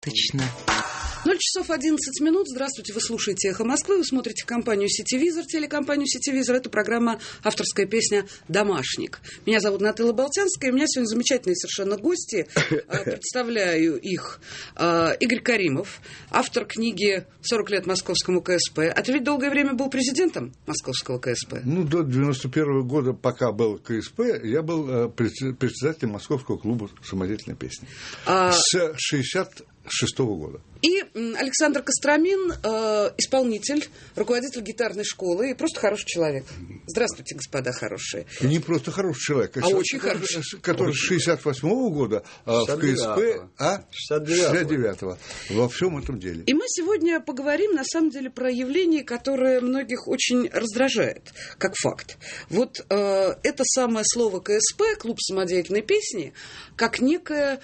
Точно. 0 часов 11 минут. Здравствуйте, вы слушаете «Эхо Москвы», вы смотрите компанию «Сетевизор», телекомпанию «Сетевизор». Это программа «Авторская песня «Домашник». Меня зовут Наталья Болтянская, и у меня сегодня замечательные совершенно гости. Представляю их. Игорь Каримов, автор книги «40 лет московскому КСП». А ты ведь долгое время был президентом московского КСП? Ну, до 91 года, пока был КСП, я был председателем Московского клуба самодеятельной песни. С 66-го года. И Александр Костромин, исполнитель, руководитель гитарной школы и просто хороший человек. Здравствуйте, господа хорошие. Не просто хороший человек, а очень хороший. Который с 68-го года в КСП, 69-го. Во всем этом деле. И мы сегодня поговорим, на самом деле, про явление, которое многих очень раздражает, как факт. Вот это самое слово КСП, клуб самодеятельной песни, как некое...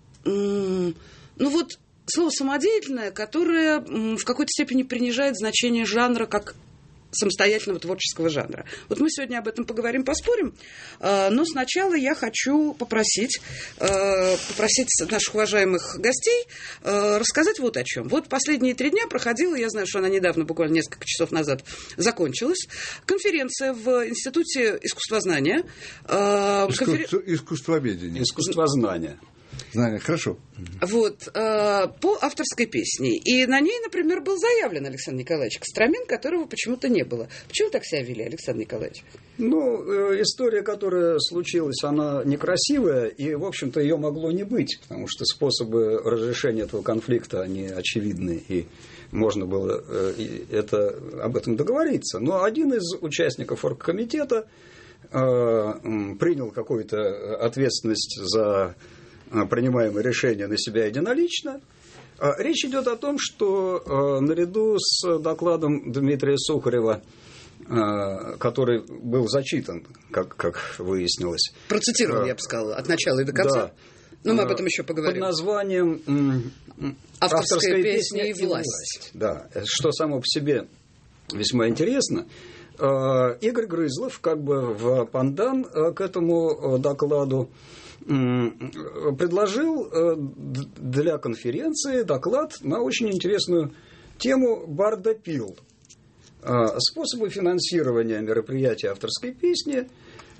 слово «самодеятельное», которое в какой-то степени принижает значение жанра как самостоятельного творческого жанра. Вот мы сегодня об этом поговорим, поспорим, но сначала я хочу попросить наших уважаемых гостей рассказать вот о чем. Вот последние 3 дня проходила, я знаю, что она недавно, буквально несколько часов назад, закончилась, конференция в Институте искусствознания. Искусствоведения. Искусствознания. Знания, хорошо. Вот, по авторской песне. И на ней, например, был заявлен Александр Николаевич Костромин, которого почему-то не было. Почему так себя вели, Александр Николаевич? История, которая случилась, она некрасивая, и, в общем-то, ее могло не быть, потому что способы разрешения этого конфликта, они очевидны, и можно было об этом договориться. Но один из участников оргкомитета принял какую-то ответственность за принимаемое решение на себя единолично. Речь идет о том, что наряду с докладом Дмитрия Сухарева, который был зачитан, как выяснилось. Процитирован, я бы сказала, от начала и до конца. Да. Но мы об этом еще поговорим. Под названием «Авторская песня и власть». Да, что само по себе весьма интересно. Игорь Грызлов, как бы в пандан к этому докладу, предложил для конференции доклад на очень интересную тему «Бардопил». Способы финансирования мероприятий авторской песни.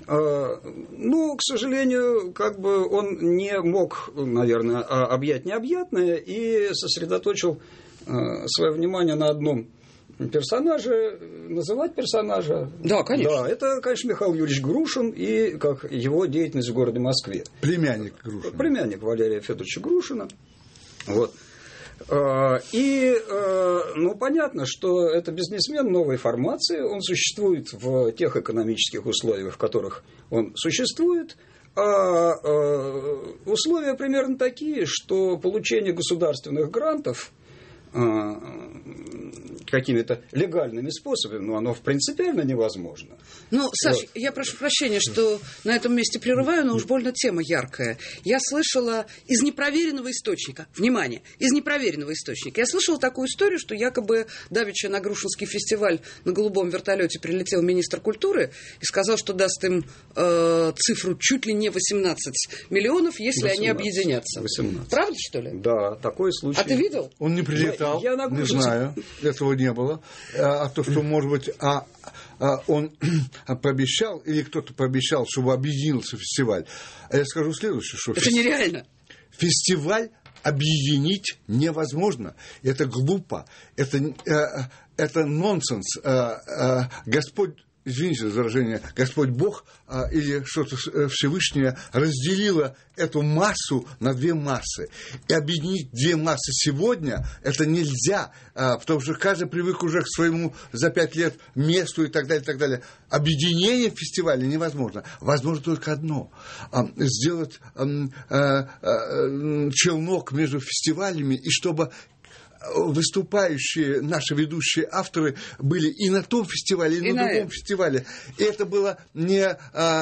К сожалению, он не мог, наверное, объять необъятное и сосредоточил свое внимание на одном персонажа, называть персонажа. Да, конечно. Да, это, конечно, Михаил Юрьевич Грушин и как его деятельность в городе Москве. Племянник Грушина. Племянник Валерия Федоровича Грушина. Вот. Понятно, что это бизнесмен новой формации, он существует в тех экономических условиях, в которых он существует, а условия примерно такие, что получение государственных грантов какими-то легальными способами, оно принципиально невозможно. Саш, я прошу прощения, что на этом месте прерываю, но уж больно тема яркая. Я слышала из непроверенного источника, внимание, из непроверенного источника, я слышала такую историю, что якобы давеча на Грушинский фестиваль на голубом вертолете прилетел министр культуры и сказал, что даст им цифру чуть ли не 18 миллионов, если 18, они объединятся. 18. Правда, что ли? Да, такой случай. А ты видел? Он не прилетал, я не знаю, этого не было. А то, что, может быть, он пообещал, или кто-то пообещал, чтобы объединился фестиваль. А я скажу следующее, что... Это нереально. Фестиваль объединить невозможно. Это глупо. Это нонсенс. Господь... Извините за выражение, Господь Бог или что-то Всевышнее разделило эту массу на 2 массы. И объединить 2 массы сегодня это нельзя, потому что каждый привык уже к своему за 5 лет месту и так далее, и так далее. Объединение фестиваля невозможно. Возможно только одно. Сделать челнок между фестивалями, и чтобы выступающие, наши ведущие авторы были и на том фестивале, и на другом фестивале. И это было не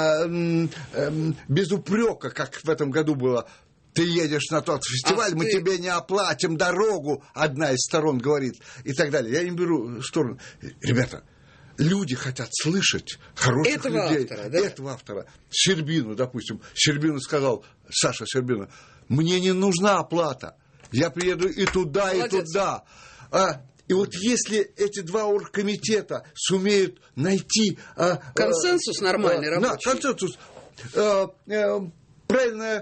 без упрека, как в этом году было. Ты едешь на тот фестиваль, мы тебе не оплатим дорогу, одна из сторон говорит, и так далее. Я не беру сторону. Ребята, люди хотят слышать хороших людей. Этого автора. Щербину, допустим. Щербину сказал, Саша Щербина, мне не нужна оплата. я приеду и туда, Молодец. и туда. И вот если эти два оргкомитета сумеют найти... консенсус нормальный, рабочий. Да, консенсус. Правильно...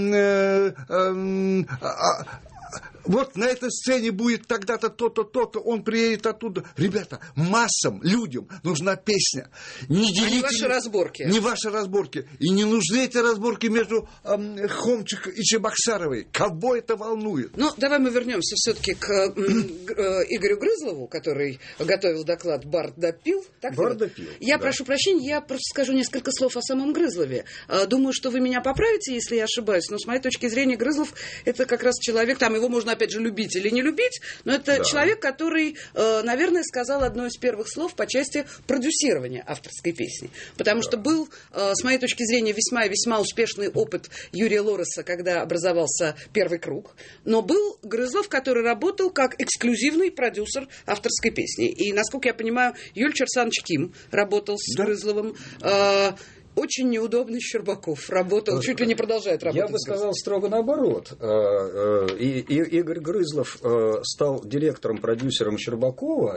вот на этой сцене будет тогда-то то-то, то-то, он приедет оттуда. Ребята, массам, людям нужна песня. Не делите... не ваши разборки. Не ваши разборки. И не нужны эти разборки между Хомчик и Чебоксаровой. Кого это волнует? Ну, давай мы вернемся все-таки к Игорю Грызлову, который готовил доклад «Бардопил». Бардопил. Я прошу прощения, я просто скажу несколько слов о самом Грызлове. Думаю, что вы меня поправите, если я ошибаюсь, но с моей точки зрения Грызлов – это как раз человек, там его можно опять же любить или не любить, но это человек, который, наверное, сказал одно из первых слов по части продюсирования авторской песни. Потому что был, с моей точки зрения, весьма и весьма успешный опыт Юрия Лореса, когда образовался первый круг. Но был Грызлов, который работал как эксклюзивный продюсер авторской песни. И, насколько я понимаю, Юль Черсанович Ким работал с Грызловым. Очень неудобный Щербаков работал, чуть ли не продолжает работать. Я бы сказал строго наоборот. Игорь Грызлов стал директором-продюсером Щербакова.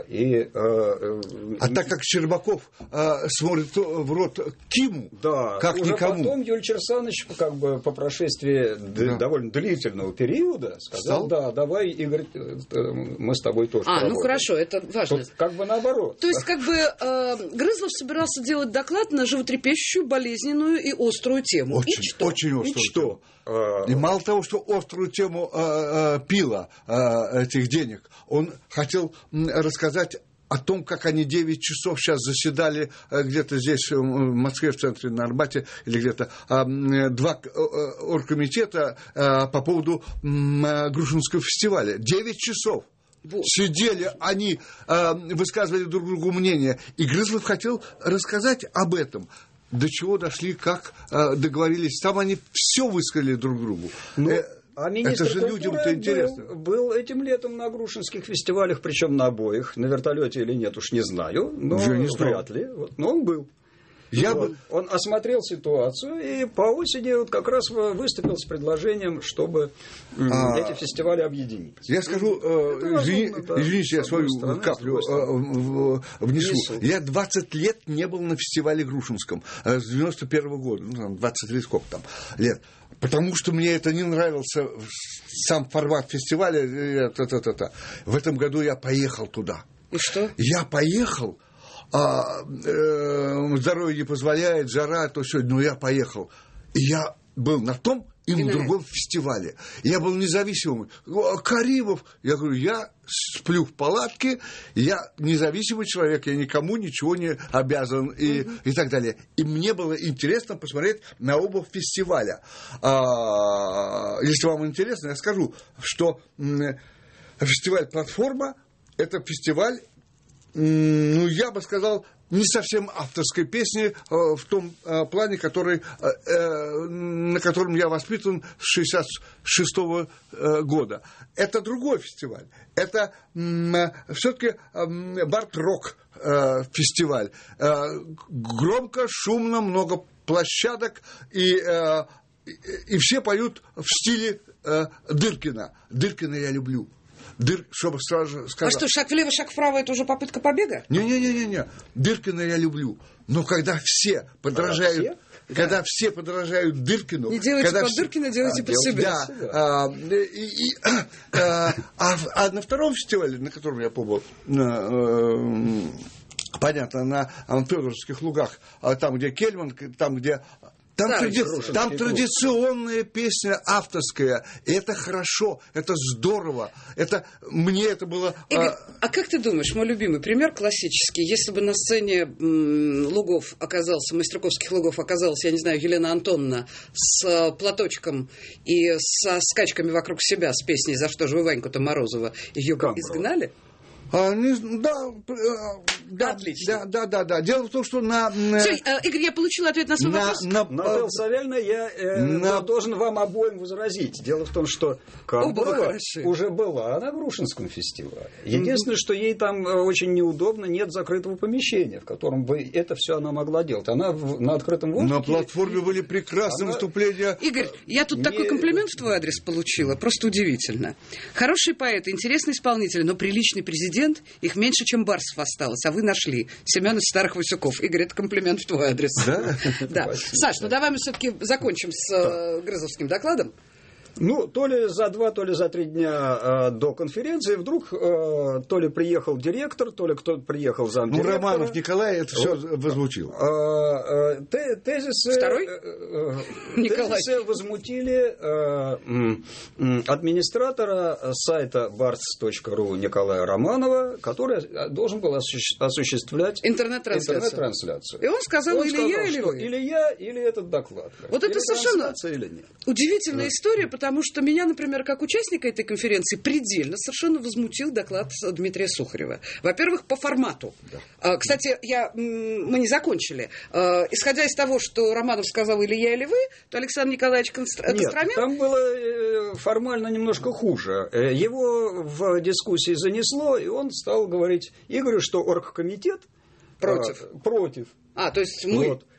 Так как Щербаков смотрит в рот Киму, как уже никому. Потом Юль Черсанович, как бы по прошествии довольно длительного периода, сказал, давай, Игорь, мы с тобой тоже поработаем. Ну хорошо, это важно. Тут как бы наоборот. То есть, как бы Грызлов собирался делать доклад на животрепещущую, болезненную и острую тему. Очень, и что? очень острую. И что? И мало того, что острую тему пила этих денег, он хотел рассказать о том, как они 9 часов сейчас заседали где-то здесь, в Москве, в центре, на Арбате, или где-то, два оргкомитета по поводу Грушинского фестиваля. 9 часов. Сидели они, высказывали друг другу мнение. И Грызлов хотел рассказать об этом. До чего дошли, как договорились. Там они все высказали друг другу. Это же людям-то интересно. Был этим летом на Грушинских фестивалях, причем на обоих. На вертолете или нет, уж не знаю. Но вряд ли. Но он был. Он осмотрел ситуацию и по осени как раз выступил с предложением, чтобы эти фестивали объединить. Я скажу, извините, я свою каплю внесу. Я 20 лет не был на фестивале Грушинском с 91-го года, 20 лет, сколько там лет. Потому что мне это не нравился сам формат фестиваля. В этом году я поехал туда. И что? Я поехал. Здоровье не позволяет, жара, то все, но я поехал. И я был на том и на другом фестивале. Я был независимым. Каримов, я говорю, я сплю в палатке, я независимый человек, я никому ничего не обязан и так далее. И мне было интересно посмотреть на оба фестиваля. Если вам интересно, я скажу, что фестиваль «Платформа» – это фестиваль, я бы сказал, не совсем авторской песни в том плане, на котором я воспитан с 1966 года. Это другой фестиваль. Это все-таки бард-рок фестиваль. Громко, шумно, много площадок, и все поют в стиле Дыркина. Дыркина я люблю. Чтобы сразу сказать. А что, шаг влево, шаг вправо – это уже попытка побега? Не. Дыркина я люблю. Но когда все подражают... Когда все подражают Дыркину... Не делайте под Дыркина, делайте под себя. А на втором фестивале, на котором я побыл, понятно, на Фёдоровских лугах, там, где Кельман, там, где... Там традиционная песня авторская, и это хорошо, это здорово, мне это было... Игорь, а как ты думаешь, мой любимый пример классический, если бы на сцене лугов оказался, Мастерковских лугов оказалась, я не знаю, Елена Антоновна с платочком и со скачками вокруг себя с песней «За что же вы Ваньку-то Морозова» ее бы изгнали? Да, отлично. Да. Дело в том, что Все, Игорь, я получила ответ на свой вопрос. Наталья Савельевна, я должен вам обоим возразить. Дело в том, что Камбурова уже была на Грушинском фестивале. Единственное, что ей там очень неудобно, нет закрытого помещения, в котором бы это все она могла делать. Она на открытом воздухе. На платформе были прекрасные выступления. Игорь, я тут такой комплимент в твой адрес получила, просто удивительно. Хорошие поэты, интересные исполнители, но приличный президент, их меньше, чем барсов осталось, а вы нашли. Семен из Старых Васюков. Игорь, это комплимент в твой адрес. Да? Саш, ну давай мы все-таки закончим с Грызовским докладом. Ну, то ли за 2, то ли за 3 дня до конференции вдруг то ли приехал директор, то ли кто-то приехал замдиректора. Романов Николай это все возвучил. Тезисы возмутили администратора сайта barts.ru Николая Романова, который должен был осуществлять интернет-трансляцию. И он сказал, или я, или вы. Или я, или этот доклад. Вот это совершенно удивительная история, потому что меня, например, как участника этой конференции предельно совершенно возмутил доклад Дмитрия Сухарева. Во-первых, по формату. Да. Кстати, мы не закончили. Исходя из того, что Романов сказал или я, или вы, то Александр Николаевич Костромин... Нет, там было формально немножко хуже. Его в дискуссии занесло, и он стал говорить Игорю, что оргкомитет против. То есть мы... Вот.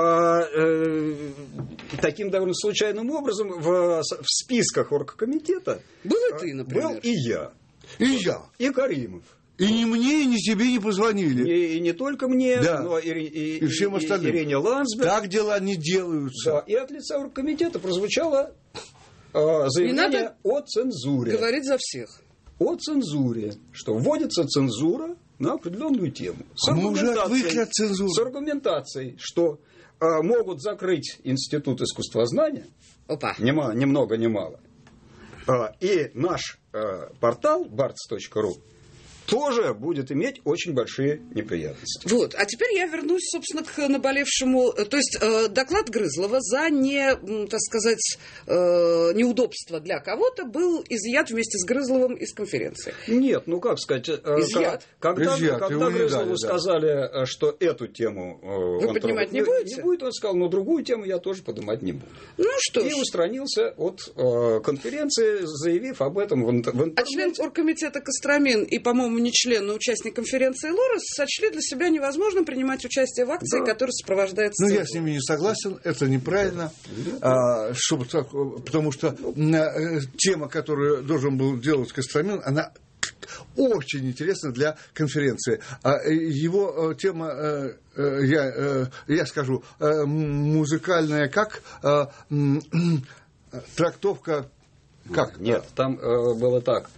Таким довольно случайным образом в списках оргкомитета был и ты, например. Был и я. И Каримов. И ни мне, ни тебе не позвонили. И не только мне, да. но и всем остальным. Ирине Ландсберг. Так дела не делаются. Да. И от лица оргкомитета прозвучало заявление о цензуре. Говорит за всех. О цензуре. Что вводится цензура на определенную тему. Мы уже отвыкли от цензуры. С аргументацией, что могут закрыть Институт искусствознания. Опа. Ни много, ни мало. И наш портал barts.ru тоже будет иметь очень большие неприятности. Вот. А теперь я вернусь, собственно, к наболевшему. То есть доклад Грызлова за неудобство для кого-то был изъят вместе с Грызловым из конференции. Нет, ну как сказать. Изъят. Когда Грызлову сказали, что эту тему вы поднимать не будете? Не будет, он сказал, но другую тему я тоже поднимать не буду. Ну что ж. И устранился от конференции, заявив об этом в интернете. А член оргкомитета Костромин и, по-моему, не член, но участник конференции Лорес сочли для себя невозможным принимать участие в акции, которая сопровождается... Ну, я с ними не согласен, это неправильно, потому что тема, которую должен был делать Костромин, она очень интересна для конференции. Его тема, я скажу, музыкальная как, трактовка как? Нет, там было так.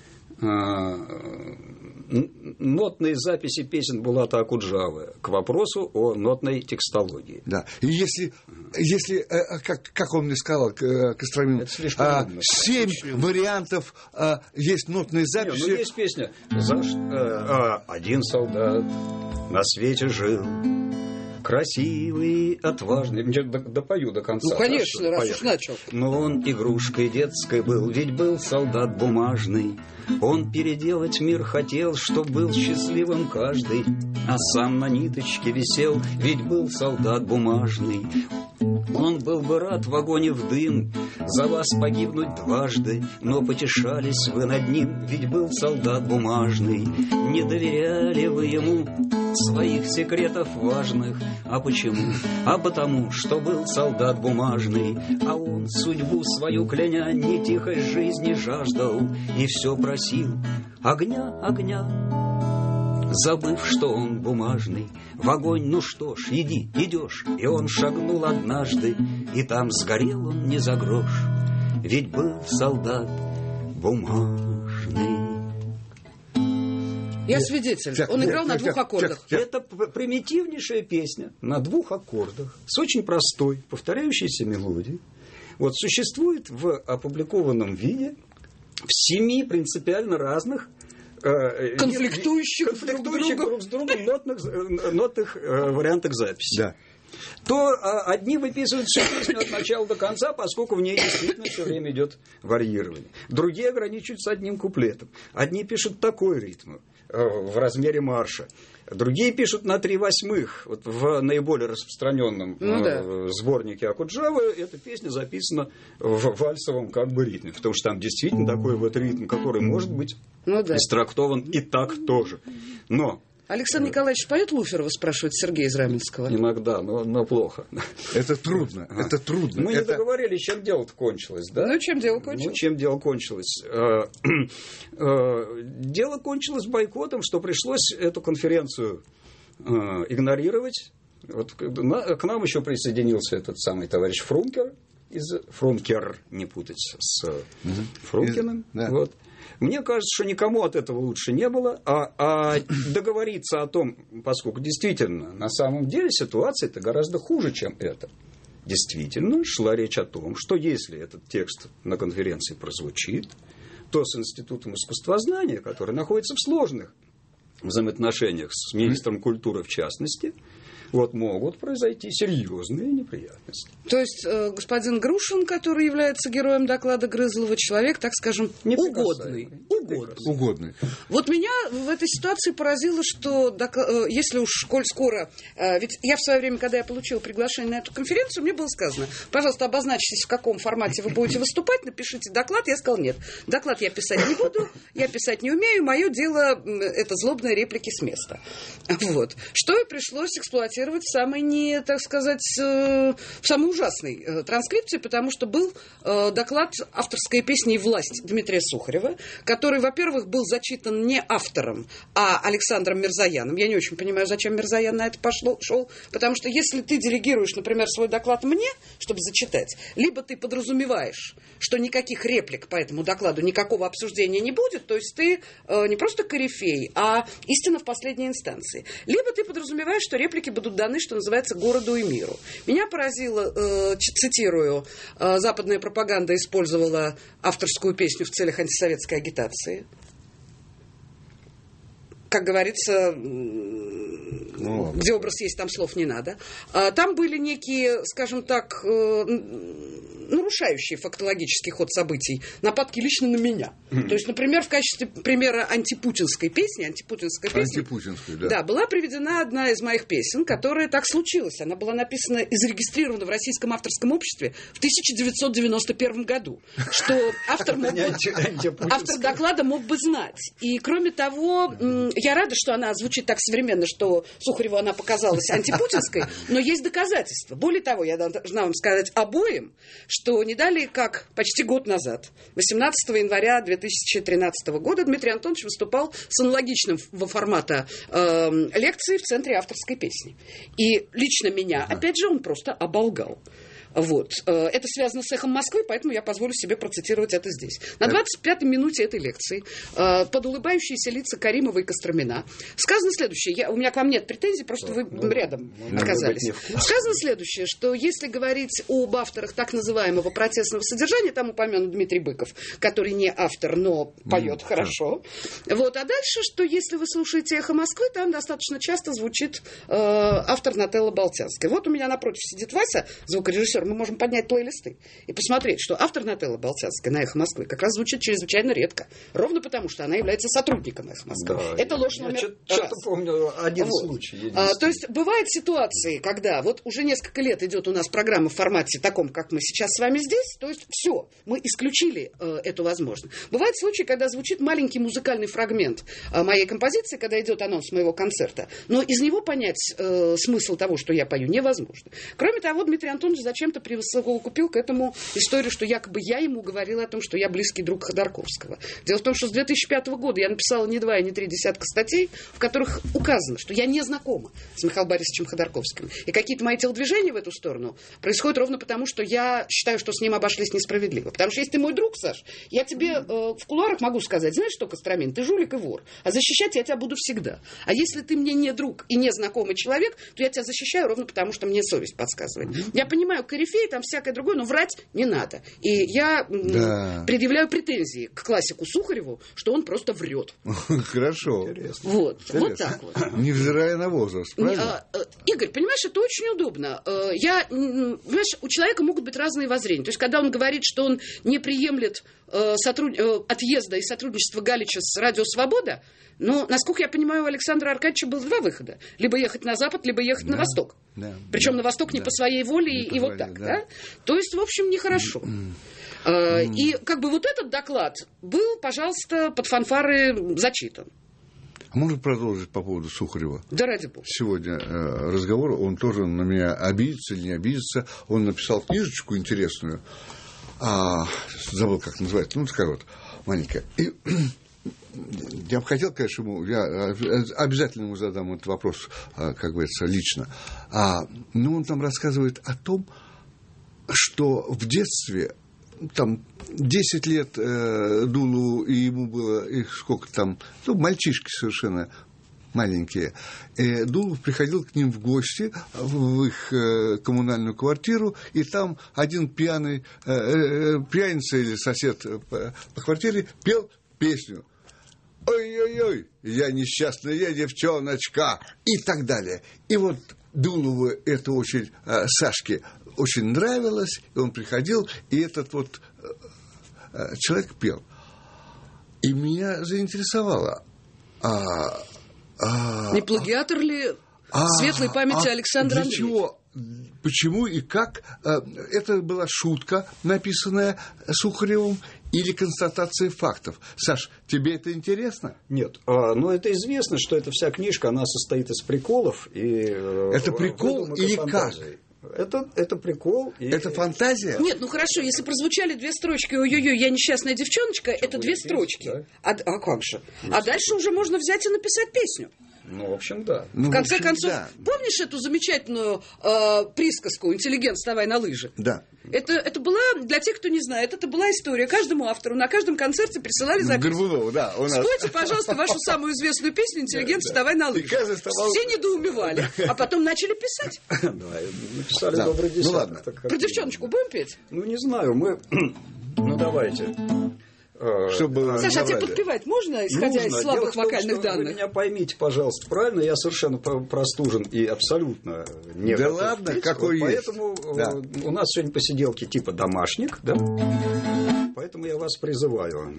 Нотные записи песен Булата Акуджавы к вопросу о нотной текстологии. Да. И если как он мне сказал, Костромин, 7 вариантов есть нотные записи. Нет, есть песня «Один солдат на свете жил, красивый, отважный». Допою до конца. Ну, конечно, раз уж начал. Но он игрушкой детской был, ведь был солдат бумажный. Он переделать мир хотел, чтоб был счастливым каждый, а сам на ниточке висел, ведь был солдат бумажный. Он был бы рад в огонь и в дым за вас погибнуть дважды, но потешались вы над ним, ведь был солдат бумажный. Не доверяли вы ему своих секретов важных. А почему? А потому, что был солдат бумажный, а он судьбу свою кляня не тихой жизни жаждал и все просил огня, огня. Забыв, что он бумажный, в огонь, ну что ж, иди, идешь. И он шагнул однажды, и там сгорел он не за грош, ведь был солдат бумажный. Я свидетель. Он играл на 2 аккордах. Это примитивнейшая песня на 2 аккордах с очень простой, повторяющейся мелодией. Вот существует в опубликованном виде в 7 принципиально разных конфликтующих друг с другом нотных вариантах записи. Да. то одни выписывают всю песню от начала до конца, поскольку в ней действительно все время идет варьирование. Другие ограничиваются одним куплетом. Одни пишут такой ритм в размере марша. Другие пишут на 3/8. Вот в наиболее распространенном сборнике Акуджавы эта песня записана в вальсовом как бы ритме, потому что там действительно такой вот ритм, который может быть истрактован и так тоже. Но Александр Николаевич поет Луферова, спрашивает Сергей из Раменского. Иногда, но плохо. Это трудно, это трудно. Мы не договорились, чем дело-то кончилось, да? Ну, чем дело кончилось? Чем дело кончилось? Дело кончилось бойкотом, что пришлось эту конференцию игнорировать. Вот к нам еще присоединился этот самый товарищ Фрункер, не путать с Фрункиным. Вот. Мне кажется, что никому от этого лучше не было, а договориться о том, поскольку действительно на самом деле ситуация-то гораздо хуже, чем это. Действительно шла речь о том, что если этот текст на конференции прозвучит, то с Институтом искусствознания, который находится в сложных взаимоотношениях с министром культуры в частности, могут произойти серьезные неприятности. То есть господин Грушин, который является героем доклада Грызлова, человек, так скажем, угодный. Вот меня в этой ситуации поразило, что если уж коль скоро... Ведь я в свое время, когда я получила приглашение на эту конференцию, мне было сказано: пожалуйста, обозначьтесь, в каком формате вы будете выступать, напишите доклад. Я сказала: нет, доклад я писать не буду, я писать не умею, мое дело — это злобные реплики с места. Вот. Что и пришлось эксплуатировать в самой в самой ужасной транскрипции, потому что был доклад «Авторская песня и власть» Дмитрия Сухарева, который, во-первых, был зачитан не автором, а Александром Мирзояном. Я не очень понимаю, зачем Мирзоян на это шел, потому что если ты делегируешь, например, свой доклад мне, чтобы зачитать, либо ты подразумеваешь, что никаких реплик по этому докладу, никакого обсуждения не будет, то есть ты не просто корифей, а истина в последней инстанции. Либо ты подразумеваешь, что реплики будут даны, что называется, городу и миру. Меня поразило, цитирую, западная пропаганда использовала авторскую песню в целях антисоветской агитации. Как говорится, где образ есть, там слов не надо. Там были некие, скажем так, нарушающие фактологический ход событий, нападки лично на меня. То есть, например, в качестве примера антипутинской песни, да, была приведена одна из моих песен, которая так случилась. Она была написана и зарегистрирована в Российском авторском обществе в 1991 году, что автор доклада мог бы знать. И, кроме того, я рада, что она звучит так современно, что Сухареву она показалась антипутинской, но есть доказательства. Более того, я должна вам сказать обоим, что не далее, как почти год назад, 18 января 2013 года, Дмитрий Антонович выступал с аналогичным формата лекции в Центре авторской песни. И лично меня, опять же, он просто оболгал. Вот. Это связано с «Эхом Москвы», поэтому я позволю себе процитировать это здесь. На 25-й минуте этой лекции под улыбающиеся лица Каримова и Костромина сказано следующее. У меня к вам нет претензий, просто вы рядом оказались. Сказано следующее, что если говорить об авторах так называемого протестного содержания, там упомянут Дмитрий Быков, который не автор, но поет хорошо. Вот. А дальше, что если вы слушаете «Эхо Москвы», там достаточно часто звучит автор Нателла Болтянская. Вот у меня напротив сидит Вася, звукорежиссер. Мы можем поднять плейлисты и посмотреть, что автор Нателла Болтянская на «Эхо Москвы» как раз звучит чрезвычайно редко. Ровно потому, что она является сотрудником «Эхо Москвы». Да, это ложь номер раз. Я помню один случай. То есть бывают ситуации, когда вот уже несколько лет идет у нас программа в формате таком, как мы сейчас с вами здесь, то есть все, мы исключили эту возможность. Бывают случаи, когда звучит маленький музыкальный фрагмент моей композиции, когда идет анонс моего концерта, но из него понять смысл того, что я пою, невозможно. Кроме того, Дмитрий Антонович зачем-то присовокупил к этому историю, что якобы я ему говорила о том, что я близкий друг Ходорковского. Дело в том, что с 2005 года я написала не 2 и не 3 десятка статей, в которых указано, что я не знакома с Михаилом Борисовичем Ходорковским. И какие-то мои телодвижения в эту сторону происходят ровно потому, что я считаю, что с ним обошлись несправедливо. Потому что если ты мой друг, Саш, я тебе в кулуарах могу сказать: знаешь что, Костромин, ты жулик и вор, а защищать я тебя буду всегда. А если ты мне не друг и не знакомый человек, то я тебя защищаю ровно потому, что мне совесть подсказывает. Я понимаю, Каримов корифей, там всякое другое, но врать не надо. И я предъявляю претензии к классику Сухареву, что он просто врет. Хорошо. Вот так вот. Невзирая на возраст, правильно? Игорь, понимаешь, это очень удобно. Понимаешь, у человека могут быть разные воззрения. То есть, когда он говорит, что он не приемлет отъезда и сотрудничества Галича с Радио Свобода, но, насколько я понимаю, у Александра Аркадьевича было два выхода. Либо ехать на Запад, либо ехать на Восток. Причем на Восток не по своей воле, и вот так. Да? То есть, в общем, нехорошо. И как бы вот этот доклад был, пожалуйста, под фанфары зачитан. А можно продолжить по поводу Сухарева? Да ради бога. Сегодня разговор, он тоже на меня обидится или не обидится. Он написал книжечку интересную. Забыл, как называется. Ну, такая вот маленькая. И я бы хотел, конечно, я обязательно ему задам этот вопрос, как говорится, лично. Но он там рассказывает о том, что в детстве, там, 10 лет Дулу, и ему было, их сколько там, мальчишки совершенно маленькие. Дулов приходил к ним в гости в их коммунальную квартиру, и там один пьяница или сосед по квартире пел песню. «Ой-ой-ой, я несчастная девчоночка» и так далее. И вот Дулову это очень, Сашке очень нравилось, и он приходил, и этот вот человек пел. И меня заинтересовало. Не плагиатор ли светлой памяти Александра Андреевича? Чего? Почему и как? Это была шутка, написанная Сухаревым, или констатация фактов? Саш, тебе это интересно? Нет. Но это известно, что эта вся книжка, она состоит из приколов. Это прикол или фантазии. Это прикол. Это фантазия? Нет, ну хорошо, если прозвучали две строчки «Ой-ой-ой, я несчастная девчоночка», это две строчки. Да? А как же? А дальше уже можно взять и написать песню. Ну, в общем, да. В конце концов, помнишь эту замечательную присказку «Интеллигент, вставай на лыжи»? Да. Это была, для тех, кто не знает, это была история. Каждому автору на каждом концерте присылали запись. Горбунова, да. Спойте, пожалуйста, вашу самую известную песню «Интеллигент, вставай на лыжи». Все недоумевали, а потом начали писать. Да, написали добрый десяток. Ну ладно. Про девчоночку будем петь? Ну, не знаю, ну, давайте. Саша, а тебе подпевать можно, исходя из слабых вокальных данных? Вы меня поймите, пожалуйста, правильно? Я совершенно простужен и абсолютно не готов. Да ладно, какой есть. Поэтому у нас сегодня посиделки типа домашних, да? Поэтому я вас призываю.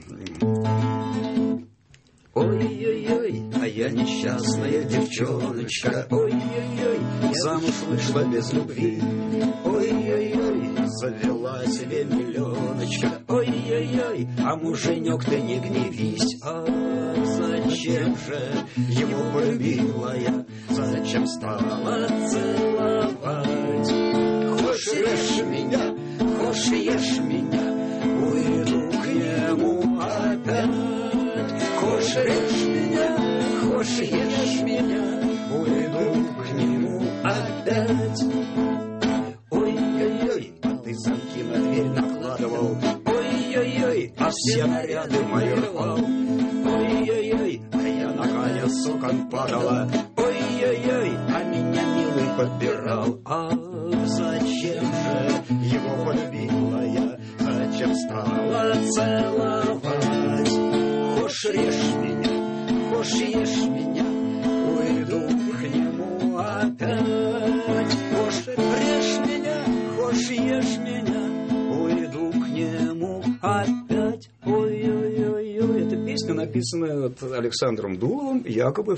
Ой-ой-ой, а я несчастная девчоночка. Ой-ой-ой, замуж вышла без любви. Ой-ой-ой, завела себе миллионочка. Ой-ой-ой, а муженек ты не гневись. А зачем же его полюбила я? Зачем стала целовать? Хошь режь меня, хошь ешь меня, уйду к нему опять. Хошь режь меня, хошь ешь меня, уйду к нему опять. Ой-ой-ой, а ты замки на дверь накладывал. Ой-ой-ой, а все наряды мои рвал. Ой-ой-ой, а я ногая с окон падала. Ой-ой-ой, а меня милый подбирал. А зачем же его полюбила я? Зачем стала целовать? Хошь режь меня, хошь ешь меня, уйду к нему опять. Хошь режь меня, хошь ешь меня, уйду к нему опять. Ой-ой-ой-ой. Эта песня написана Александром Дуловым якобы в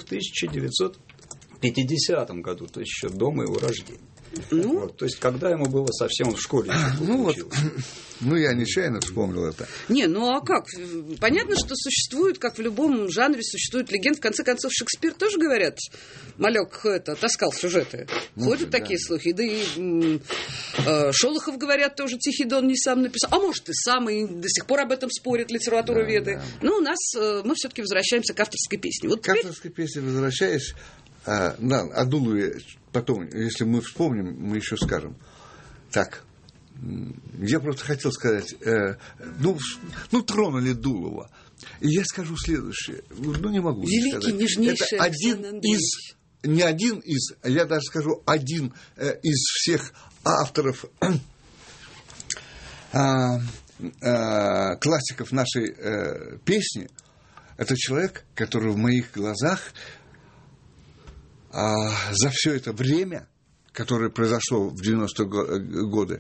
1950 году, то есть еще до моего рождения. Ну, вот, то есть, когда ему было совсем в школе. Я нечаянно вспомнил это. А как? Понятно, что существует, как в любом жанре, существует легенд. В конце концов, Шекспир тоже, говорят, малек таскал сюжеты. Ходят такие слухи. Да и Шолохов, говорят, тоже Тихий Дон не сам написал. А может, и сам, и до сих пор об этом спорят литературоведы. Да. Но у нас мы все-таки возвращаемся к авторской песне. Вот к авторской песне возвращаясь, о Дулове потом, если мы вспомним, мы еще скажем. Так, я просто хотел сказать, тронули Дулова. И я скажу следующее. Не могу великий, сказать. Нежнейший это не один из, я даже скажу, один из всех авторов классиков нашей песни, это человек, который в моих глазах за все это время, которое произошло в 90-е годы,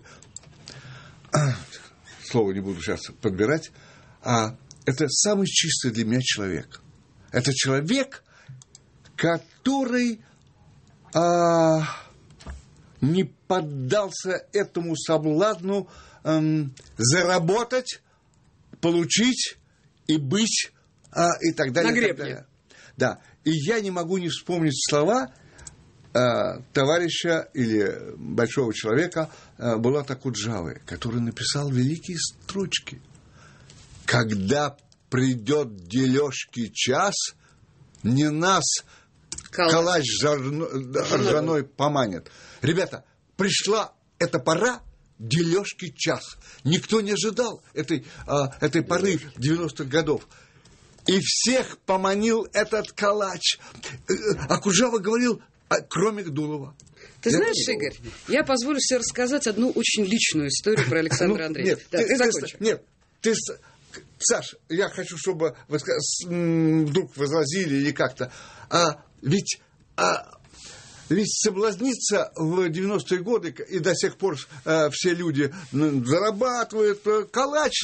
слово не буду сейчас подбирать, это самый чистый для меня человек. Это человек, который не поддался этому соблазну заработать, получить и быть и так далее. На гребне. Так далее. Да. И я не могу не вспомнить слова товарища или большого человека Булата Акуджавы, который написал великие строчки. Когда придет дележки час, не нас калач ржаной поманит. Ребята, пришла эта пора, дележки час. Никто не ожидал этой поры 90-х годов. И всех поманил этот калач. Акуджава говорил, кроме Дулова. Ты знаешь, Игорь, я позволю себе рассказать одну очень личную историю про Александра Андреевича. Нет, Саш, я хочу, чтобы вы вдруг возразили или как-то. Ведь соблазниться в 90-е годы, и до сих пор все люди зарабатывают, калач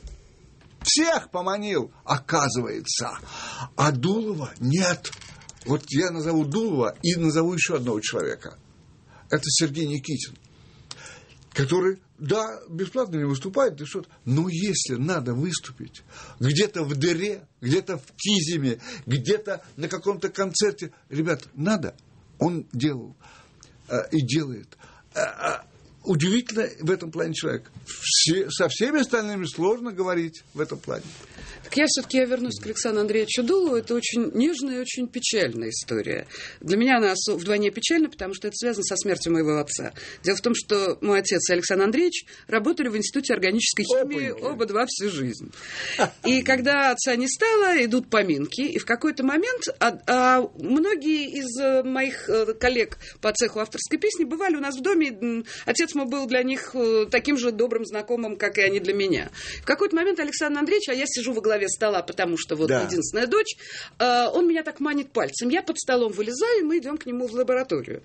всех поманил, оказывается. А Дулова нет. Вот я назову Дулова и назову еще одного человека. Это Сергей Никитин, который, да, бесплатно не выступает, да что-то, но если надо выступить где-то в дыре, где-то в Кизиме, где-то на каком-то концерте, ребят, надо, он делал и делает. Удивительно в этом плане человек. Со всеми остальными сложно говорить в этом плане. Так я вернусь к Александру Андреевичу Дулову. Это очень нежная и очень печальная история. Для меня она вдвойне печальна, потому что это связано со смертью моего отца. Дело в том, что мой отец и Александр Андреевич работали в Институте органической химии оба всю жизнь. И когда отца не стало, идут поминки. И в какой-то момент многие из моих коллег по цеху авторской песни бывали у нас в доме. Отец мой был для них таким же добрым знакомым, как и они для меня. В какой-то момент Александр Андреевич, а я сижу во главе стола, потому что вот единственная дочь, он меня так манит пальцем. Я под столом вылезаю, и мы идем к нему в лабораторию.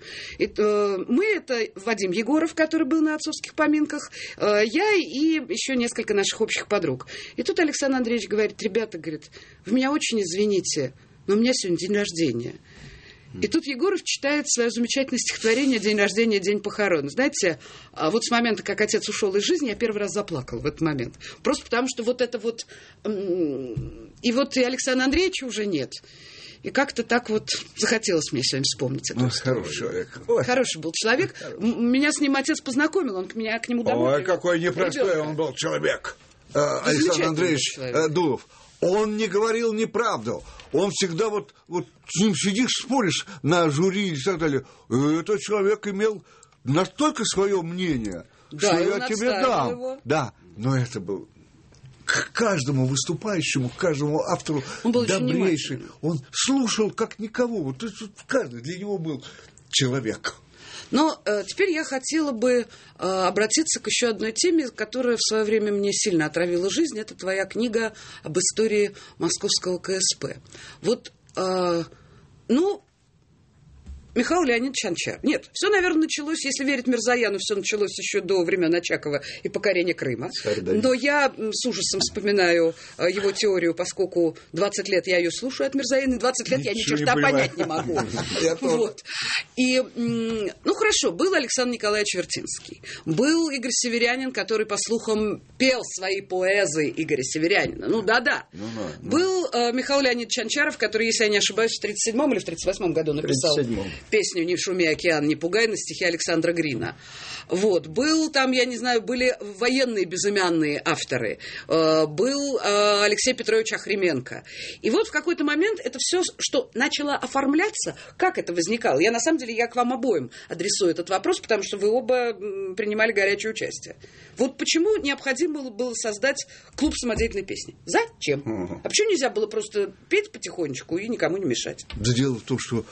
Это Вадим Егоров, который был на отцовских поминках, я и еще несколько наших общих подруг. И тут Александр Андреевич говорит: ребята, говорит, вы меня очень извините, но у меня сегодня день рождения. И тут Егоров читает свое замечательное стихотворение «День рождения, день похорон». Знаете, вот с момента, как отец ушел из жизни, я первый раз заплакала в этот момент. Просто потому, что вот это вот... И вот и Александра Андреевича уже нет. И как-то так вот захотелось мне сегодня вспомнить это. Хороший человек. Хороший был человек. Меня с ним отец познакомил, он меня к нему домой привел. Ой, какой непростой он был человек. Александр Андреевич Дулов. Он не говорил неправду. Он всегда вот с ним сидишь, споришь на жюри и так далее. Этот человек имел настолько свое мнение, да, что я тебе дам. Его. Да, но это был к каждому выступающему, к каждому автору добрейший. Он слушал как никого. Вот каждый для него был человек. Но теперь я хотела бы обратиться к еще одной теме, которая в свое время мне сильно отравила жизнь. Это твоя книга об истории московского КСП. Вот, Михаил Леонидович Анчар. Нет, все, наверное, началось, если верить Мирзояну, все началось еще до времен Очакова и покорения Крыма. Но я с ужасом вспоминаю его теорию, поскольку 20 лет я ее слушаю от Мирзояна, и 20 лет я ни черта понять не могу. Вот. И, хорошо, был Александр Николаевич Вертинский, был Игорь Северянин, который, по слухам, пел свои поэзы Игоря Северянина. Был Михаил Леонидович Анчаров, который, если я не ошибаюсь, в 1937 или в 1938 году написал песню «Не шуми, океан, не пугай» на стихи Александра Грина. Вот. Был там, я не знаю, были военные безымянные авторы. Был Алексей Петрович Охрименко. И вот в какой-то момент это все, что начало оформляться, как это возникало? Я, на самом деле, к вам обоим адресую этот вопрос, потому что вы оба принимали горячее участие. Вот почему необходимо было создать клуб самодеятельной песни? Зачем? А почему нельзя было просто петь потихонечку и никому не мешать? Да дело в том, что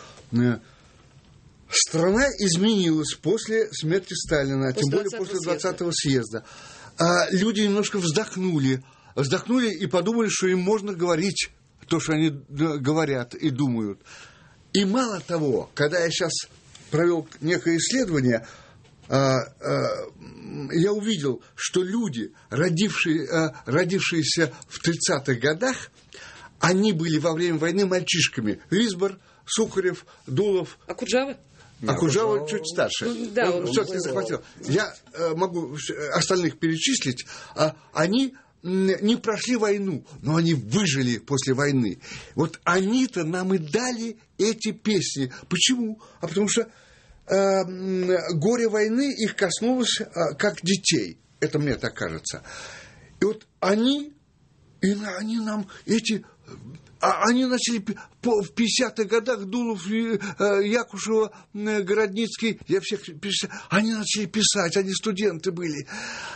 страна изменилась после смерти Сталина, тем более после 20-го съезда. люди немножко вздохнули и подумали, что им можно говорить то, что они говорят и думают. И мало того, когда я сейчас провел некое исследование, я увидел, что люди, родившиеся в 30-х годах, они были во время войны мальчишками. Висбор, Сухарев, Дулов. Окуджава? Окуджава чуть старше. Да, он все-таки захватил. Я могу остальных перечислить. Они не прошли войну, но они выжили после войны. Вот они-то нам и дали эти песни. Почему? потому что горе войны их коснулось как детей. Это мне так кажется. И вот они нам эти... Они начали в 50-х годах, Дулов, Якушева, Городницкий, я всех перечисляю, они начали писать, они студенты были.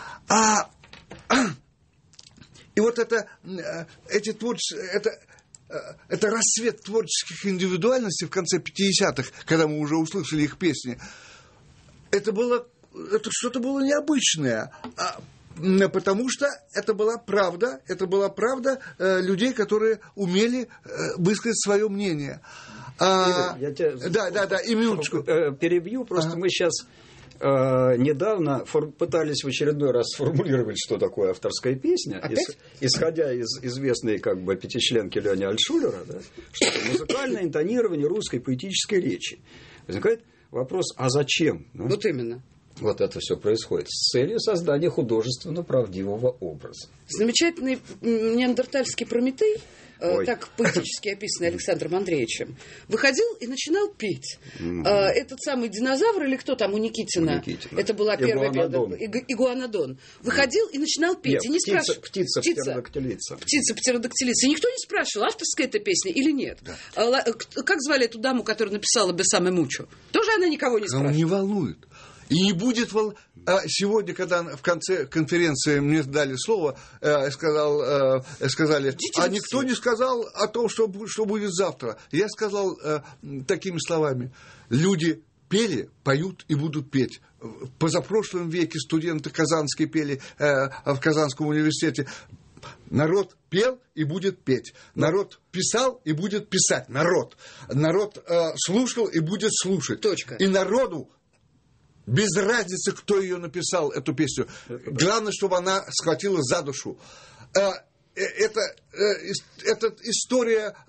И вот эти творческие... Это расцвет творческих индивидуальностей в конце 50-х, когда мы уже услышали их песни. Это что-то было необычное, потому что это была правда людей, которые умели высказать свое мнение. Я тебя и минуточку. Перебью, просто мы сейчас недавно пытались в очередной раз сформулировать, что такое авторская песня, исходя из известной пятичленки Лени Альтшулера, да, что это музыкальное интонирование русской поэтической речи. Возникает вопрос, а зачем? Вот именно. Вот это все происходит с целью создания художественно правдивого образа. Замечательный неандертальский Прометей, так поэтически описанный Александром Андреевичем, выходил и начинал петь. Этот самый динозавр, или кто там у Никитина? Это была первая Игуанодон. Выходил и начинал петь. И не спрашивал. Птица птеродактилица. Птица птеродактилица. И никто не спрашивал, авторская эта песня или нет. Да. Как звали эту даму, которая написала «Бесаме Мучо»? Тоже она никого не спрашивала. Не волнует. И не будет... Сегодня, когда в конце конференции мне дали слово, сказали, никто не сказал о том, что будет завтра. Я сказал такими словами. Люди пели, поют и будут петь. В позапрошлом веке студенты казанские пели в Казанском университете. Народ пел и будет петь. Народ писал и будет писать. Народ слушал и будет слушать. Точка. И народу без разницы, кто ее написал, эту песню. Главное, чтобы она схватила за душу. Это история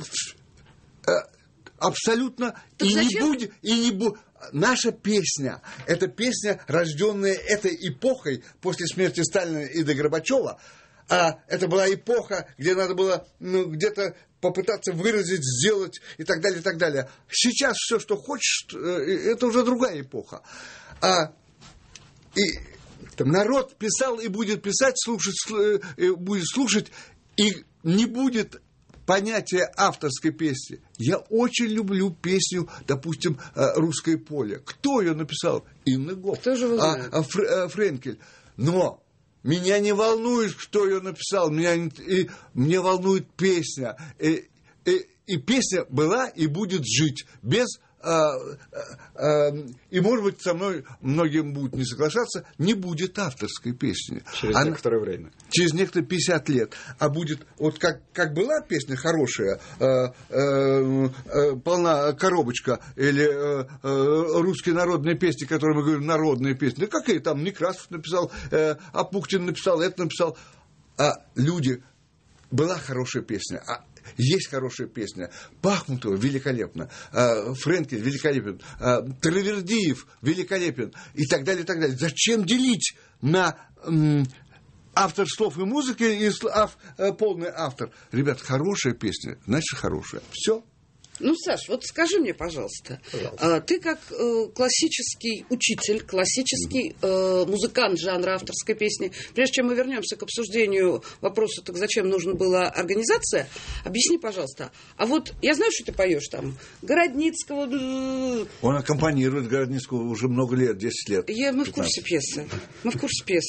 абсолютно... Наша песня, это песня, рожденная этой эпохой после смерти Сталина и до Горбачева. Это была эпоха, где надо было где-то попытаться выразить, сделать и так далее, и так далее. Сейчас все, что хочешь, это уже другая эпоха. И народ писал и будет писать, будет слушать, и не будет понятия авторской песни. Я очень люблю песню, допустим, «Русское поле». Кто ее написал? Инна Гоф. Кто же его знает? Френкель. Но меня не волнует, кто ее написал, мне волнует песня. И песня была и будет жить без... И, может быть, со мной многим будут не соглашаться, не будет авторской песни. Через некоторое время. Через некоторые 50 лет. А будет, вот как была песня хорошая, полна коробочка, или русские народные песни, которые мы говорим, народные песни. Да какие там, Некрасов написал, Апухтин написал, это написал. Люди, была хорошая песня. Есть хорошая песня. Бахмутова великолепно. Френкель великолепен. Травердиев великолепен. И так далее, и так далее. Зачем делить на автор слов и музыки и полный автор? Ребят, хорошая песня, значит хорошая. Все. Ну, Саш, вот скажи мне, пожалуйста. Ты как классический учитель, классический музыкант жанра авторской песни, прежде чем мы вернемся к обсуждению вопроса, так зачем нужна была организация, объясни, пожалуйста. А вот я знаю, что ты поешь там Городницкого. Он аккомпанирует Городницкого уже много лет, 10 лет. Мы в курсе пьесы.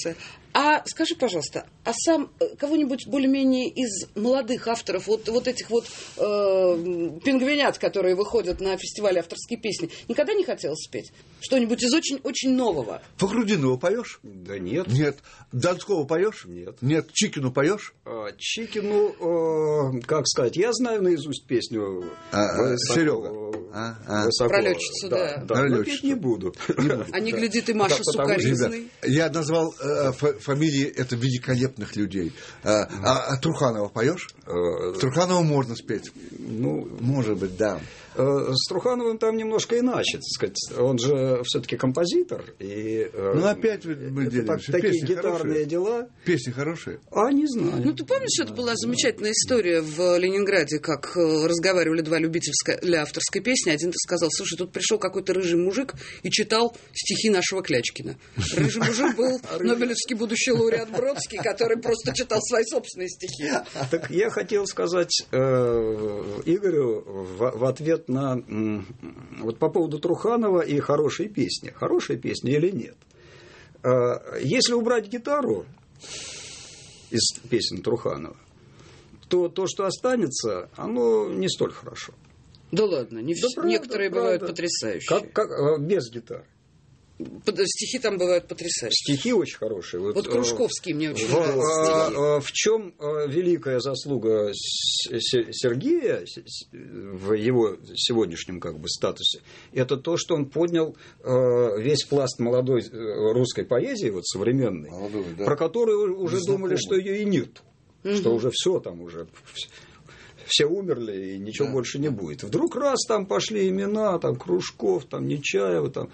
А скажи, пожалуйста, а сам кого-нибудь более-менее из молодых авторов, вот этих вот пингвинят, которые выходят на фестивале авторской песни, никогда не хотелось спеть? Что-нибудь из очень-очень нового? Фахрудинова поешь? Да нет. Нет. Донского поешь? Нет. Нет. Чикину поешь? Чикину, как сказать, я знаю наизусть песню Серега. Про летчицу, да. Но петь не буду. А не гляди ты, Маша, сукаризный. Я назвал фамилии это великолепных людей. А Труханова поешь? Труханова можно спеть. Ну, может быть, да. С Трухановым там немножко иначе, так сказать. Он же все-таки композитор. И, опять мы делимся. Такие гитарные дела. Песни хорошие. Не знаю. Ну, ты помнишь, это была замечательная история в Ленинграде, как разговаривали два любителя авторской песни. Один сказал: слушай, тут пришел какой-то рыжий мужик и читал стихи нашего Клячкина. Рыжий мужик был нобелевский будущий лауреат Бродский, который просто читал свои собственные стихи. Так я хотел сказать Игорю в ответ на вот по поводу Труханова и хорошей песни. Хорошая песня или нет? Если убрать гитару из песен Труханова, то то, что останется, оно не столь хорошо. Да ладно, не все. Правда, некоторые бывают потрясающие. Как без гитары. Стихи там бывают потрясающие. Стихи очень хорошие. Вот Кружковский мне очень нравится. В чем великая заслуга Сергея в его сегодняшнем как бы статусе? Это то, что он поднял весь пласт молодой русской поэзии, вот современной, да, про которую уже думали, что ее и нет, что уже все там уже. Все умерли, и ничего больше не будет. Вдруг раз там пошли имена, там Кружков, там Нечаева, там...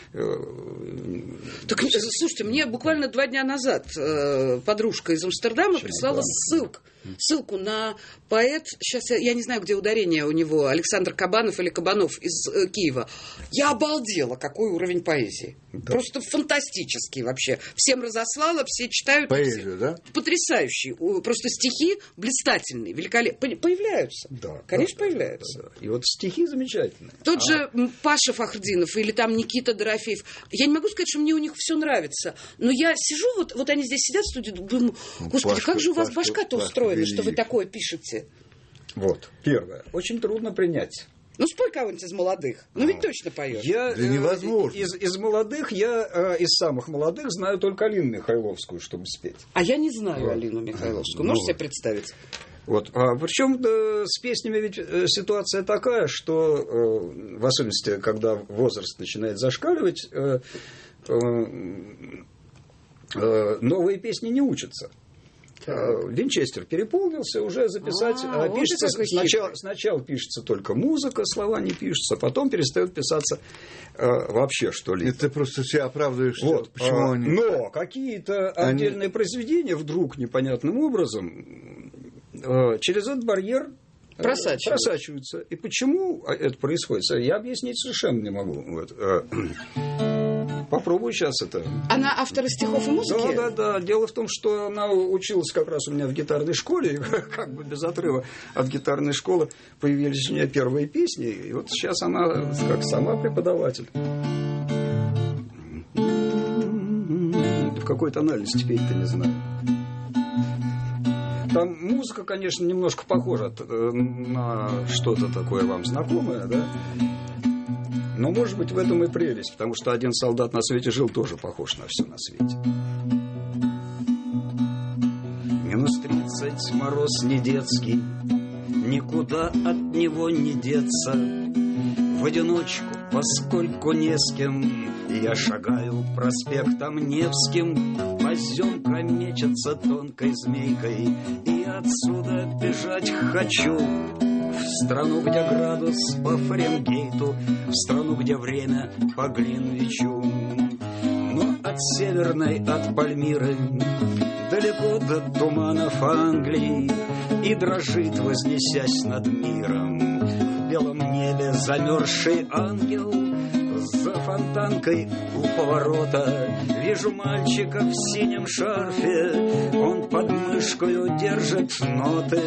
Так, слушайте, мне буквально 2 дня назад подружка из Амстердама прислала ссылку на поэт, сейчас я не знаю, где ударение у него, Александр Кабанов или Кабанов из Киева. Я обалдела, какой уровень поэзии. Да. Просто фантастический вообще. Всем разослала, все читают. Поэзию, да? Потрясающий. Просто стихи блистательные, великолепные. Появляются. Да, конечно, появляются. Да. И вот стихи замечательные. Тот же Паша Фахрдинов или там Никита Дорофеев. Я не могу сказать, что мне у них все нравится. Но я сижу, вот они здесь сидят в студии, думаю: господи, как же у вас башка-то устроена, что вы такое пишете? Вот, первое. Очень трудно принять. Ну, спой кого-нибудь из молодых. Ну, ведь точно поешь. Невозможно. Из молодых, из самых молодых знаю только Алину Михайловскую, чтобы спеть. А я не знаю Алину Михайловскую. Можете себе представить? Вот. Причем с песнями ведь ситуация такая, что в особенности, когда возраст начинает зашкаливать, новые песни не учатся. Винчестер переполнился, уже записать пишется сначала пишется только музыка, слова не пишутся, потом перестает писаться вообще что-либо. Это просто все оправдываешь. Вот. Почему они... Но какие-то отдельные произведения вдруг непонятным образом через этот барьер просачиваются. И почему это происходит, я объяснить совершенно не могу. Вот. Попробую сейчас это. Она автор стихов и музыки? Да. Дело в том, что она училась как раз у меня в гитарной школе, и как бы без отрыва от гитарной школы появились у нее первые песни, и вот сейчас она как сама преподаватель. В какой тональности петь-то не знаю. Там музыка, конечно, немножко похожа на что-то такое вам знакомое, да? Но, может быть, в этом и прелесть, потому что один солдат на свете жил тоже похож на все на свете. -30, мороз не детский, никуда от него не деться. В одиночку, поскольку не с кем, я шагаю проспектом Невским. Поземка мечется тонкой змейкой, и отсюда бежать хочу. В страну, где градус по Фаренгейту, в страну, где время по Гринвичу. Но от Северной, от Пальмиры, далеко до туманов Англии, и дрожит, вознесясь над миром, в белом небе замерзший ангел. За фонтанкой у поворота вижу мальчика в синем шарфе. Он под мышкою держит ноты.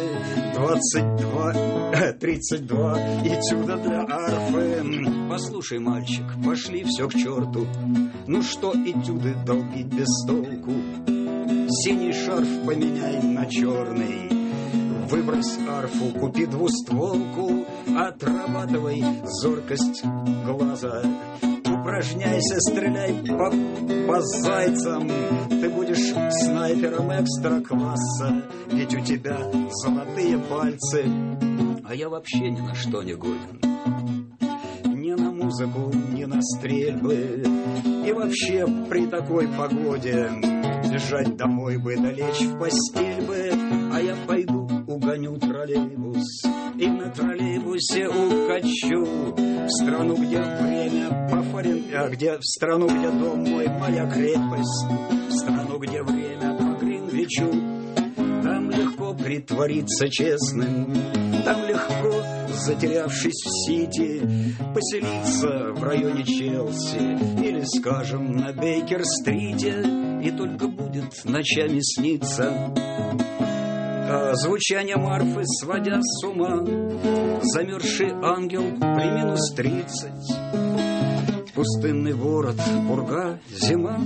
32 этюда для арфы. Послушай, мальчик, пошли все к черту. Ну что этюды долбить без толку? синий шарф поменяй на черный. Выбрось арфу, купи двустволку, отрабатывай зоркость глаза. Упражняйся, стреляй по зайцам, ты будешь снайпером экстра-класса, ведь у тебя золотые пальцы, а я вообще ни на что не годен. Ни на музыку, ни на стрельбы, и вообще при такой погоде бежать домой бы, да лечь в постель бы, а я пойду угоню троллейбус и на троллейбусе укачу в страну, где время в страну, где дом мой, моя крепость, в страну, где время по Гринвичу. Там легко притвориться честным, там легко, затерявшись в Сити, поселиться в районе Челси или, скажем, на Бейкер-стрите, и только будет ночами сниться звучание марфы, сводя с ума замерзший ангел при минус 30, пустынный город, пурга, зима.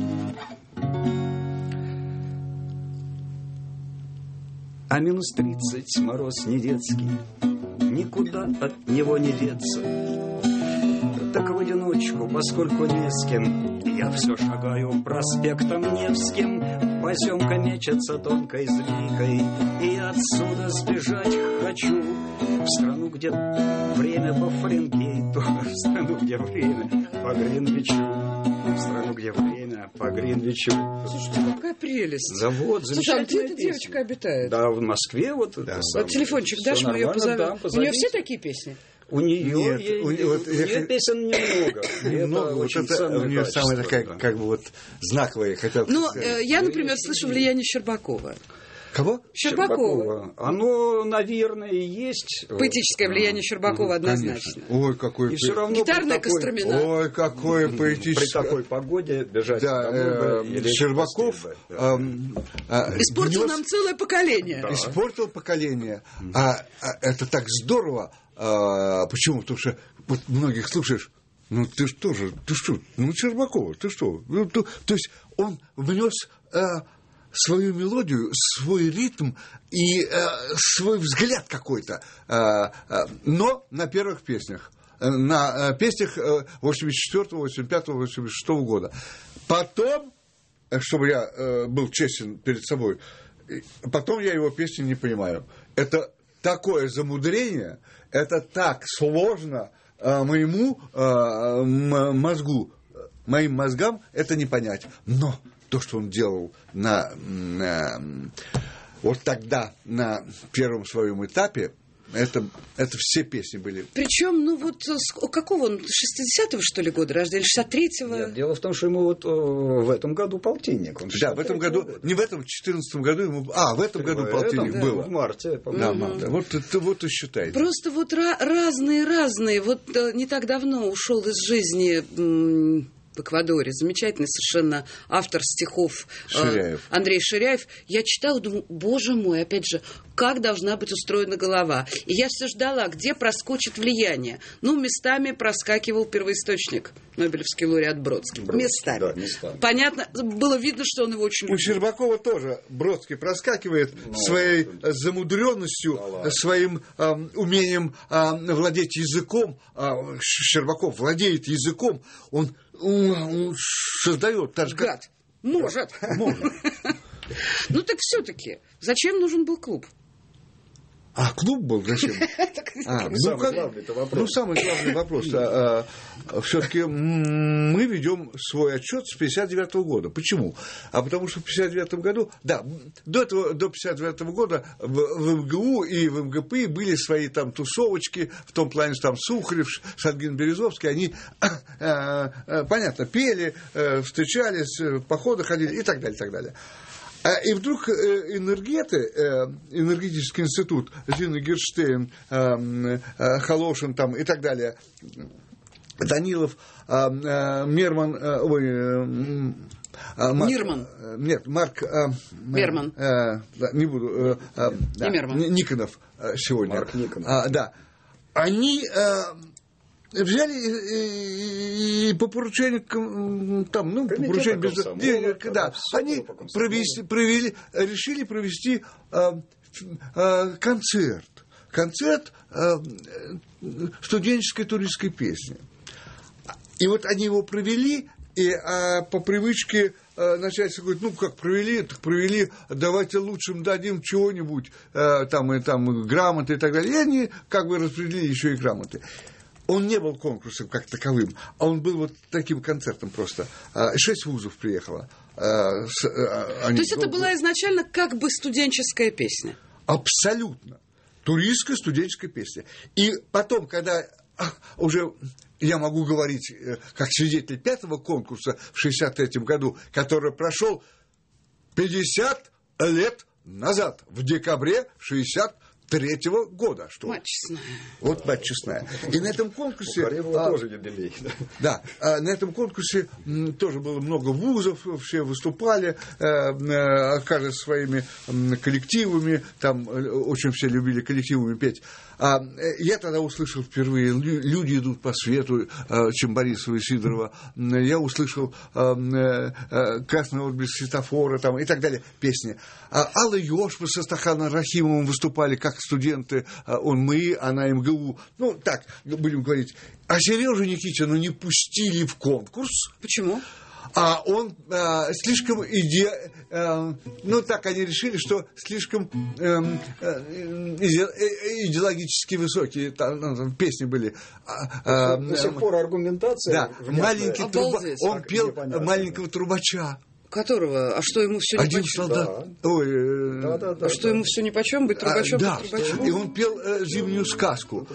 А минус 30 мороз не детский, никуда от него не деться. Так в одиночку, поскольку не с кем, я все шагаю проспектом Невским. Поземка мечется тонкой змейкой, и отсюда сбежать хочу в страну, где время по Фаренгейту, в страну, где время по Гринвичу, в страну, где время по Гринвичу. Слушайте, какая прелесть. Да вот, слушай, а где эта песня. девочка обитает? Да, в Москве вот. Да. Вот телефончик дашь, мы ее позовем. У нее все такие песни? У нее песен немного. Много. Вот это у нее самая такая, да, как бы вот знаковая. Ну, я, например, слышу влияние Щербакова. Кого? Щербакова. Оно, наверное, и есть. Поэтическое влияние Щербакова однозначно. Ой, какой... И все равно гитарная Костромина. Ой, какое поэтическое... При такой погоде бежать да, Щербаков... Испортил нам целое поколение. Да. Испортил поколение. Это так здорово. Почему? Потому что вот многих слушаешь, ну ты что, ну Щербакова, ты что? Ну, то есть он внес свою мелодию, свой ритм и свой взгляд какой-то, но на первых песнях. На песнях 84-го, 85-го, 86-го года. Потом, чтобы я был честен перед собой, потом я его песни не понимаю. Это такое замудрение, это так сложно моему мозгу, моим мозгам это не понять. Но то, что он делал вот тогда на первом своем этапе, это все песни были. Причем, ну вот, какого он, 60-го, что ли, года рождения, 63-го? Нет, дело в том, что ему вот в этом году полтинник. Да, в этом году, не в этом, в 14-м году ему... в этом году полтинник был. В марте, по-моему. Да. Вот и считайте. Просто вот разные. Вот не так давно ушел из жизни... в Эквадоре. Замечательный совершенно автор стихов Андрей Ширяев. Я читала, думаю, боже мой, опять же, как должна быть устроена голова. И я все ждала, где проскочит влияние. Ну, местами проскакивал первоисточник, Нобелевский лауреат Бродский. Местами. Да, местами. Понятно, было видно, что он его очень любит. У Щербакова тоже Бродский проскакивает своей замудренностью, своим умением владеть языком. Щербаков владеет языком, он создает. Гад. Может. Ну так все-таки, зачем нужен был клуб? А клуб был зачем? Самый главный вопрос. Все-таки мы ведем свой отчет с 59-го года. Почему? Потому что в 59-м году, да, до 59-го года в МГУ и в МГП были свои там тусовочки, в том плане, что там Сухарев, Шангин, Березовский, они, понятно, пели, встречались, в походы ходили и так далее, и так далее. И вдруг энергетический институт, Зина Герштейн, Холошин там, и так далее, Данилов, Мерман, Нирман. Нет, Марк... Мерман. Не буду... Не Мерман. Никонов сегодня. Марк Никонов. Да. Они взяли и по поручению, там, по поручению, да, они решили провести концерт студенческой туристской песни. И вот они его провели, и по привычке начальство говорит, как провели, так провели, давайте лучшим дадим чего-нибудь, там грамоты и так далее. И они как бы распределили еще и грамоты. Он не был конкурсом как таковым, а он был вот таким концертом просто. 6 вузов приехало. То есть это была изначально как бы студенческая песня? Абсолютно. Туристская студенческая песня. И потом, когда уже я могу говорить как свидетель 5-го конкурса в 1963 году, который прошел 50 лет назад, в декабре 1963 года. Что? Мать честная. Вот мать честная. И на этом конкурсе... У Карелова тоже юбилей. Да, на этом конкурсе тоже было много вузов, все выступали, каждый своими коллективами, там очень все любили коллективами петь. Я тогда услышал впервые «Люди идут по свету» Чембарисова и Сидорова. Я услышал «Красный отблеск светофора» там, и так далее, песни. Алла Ёшпа со Стаханом Рахимовым выступали как студенты, мы, она МГУ. Так, будем говорить. А Сережу Никитину не пустили в конкурс. Почему? А он слишком так они решили, что слишком идеологически высокие там песни были. До сих пор аргументация. Да, маленький он пел маленького трубача. Которого? А что ему все один нипочем? солдат. Да. Что ему все нипочем быть трубачом? Да, трубачом? и он пел зимнюю сказку.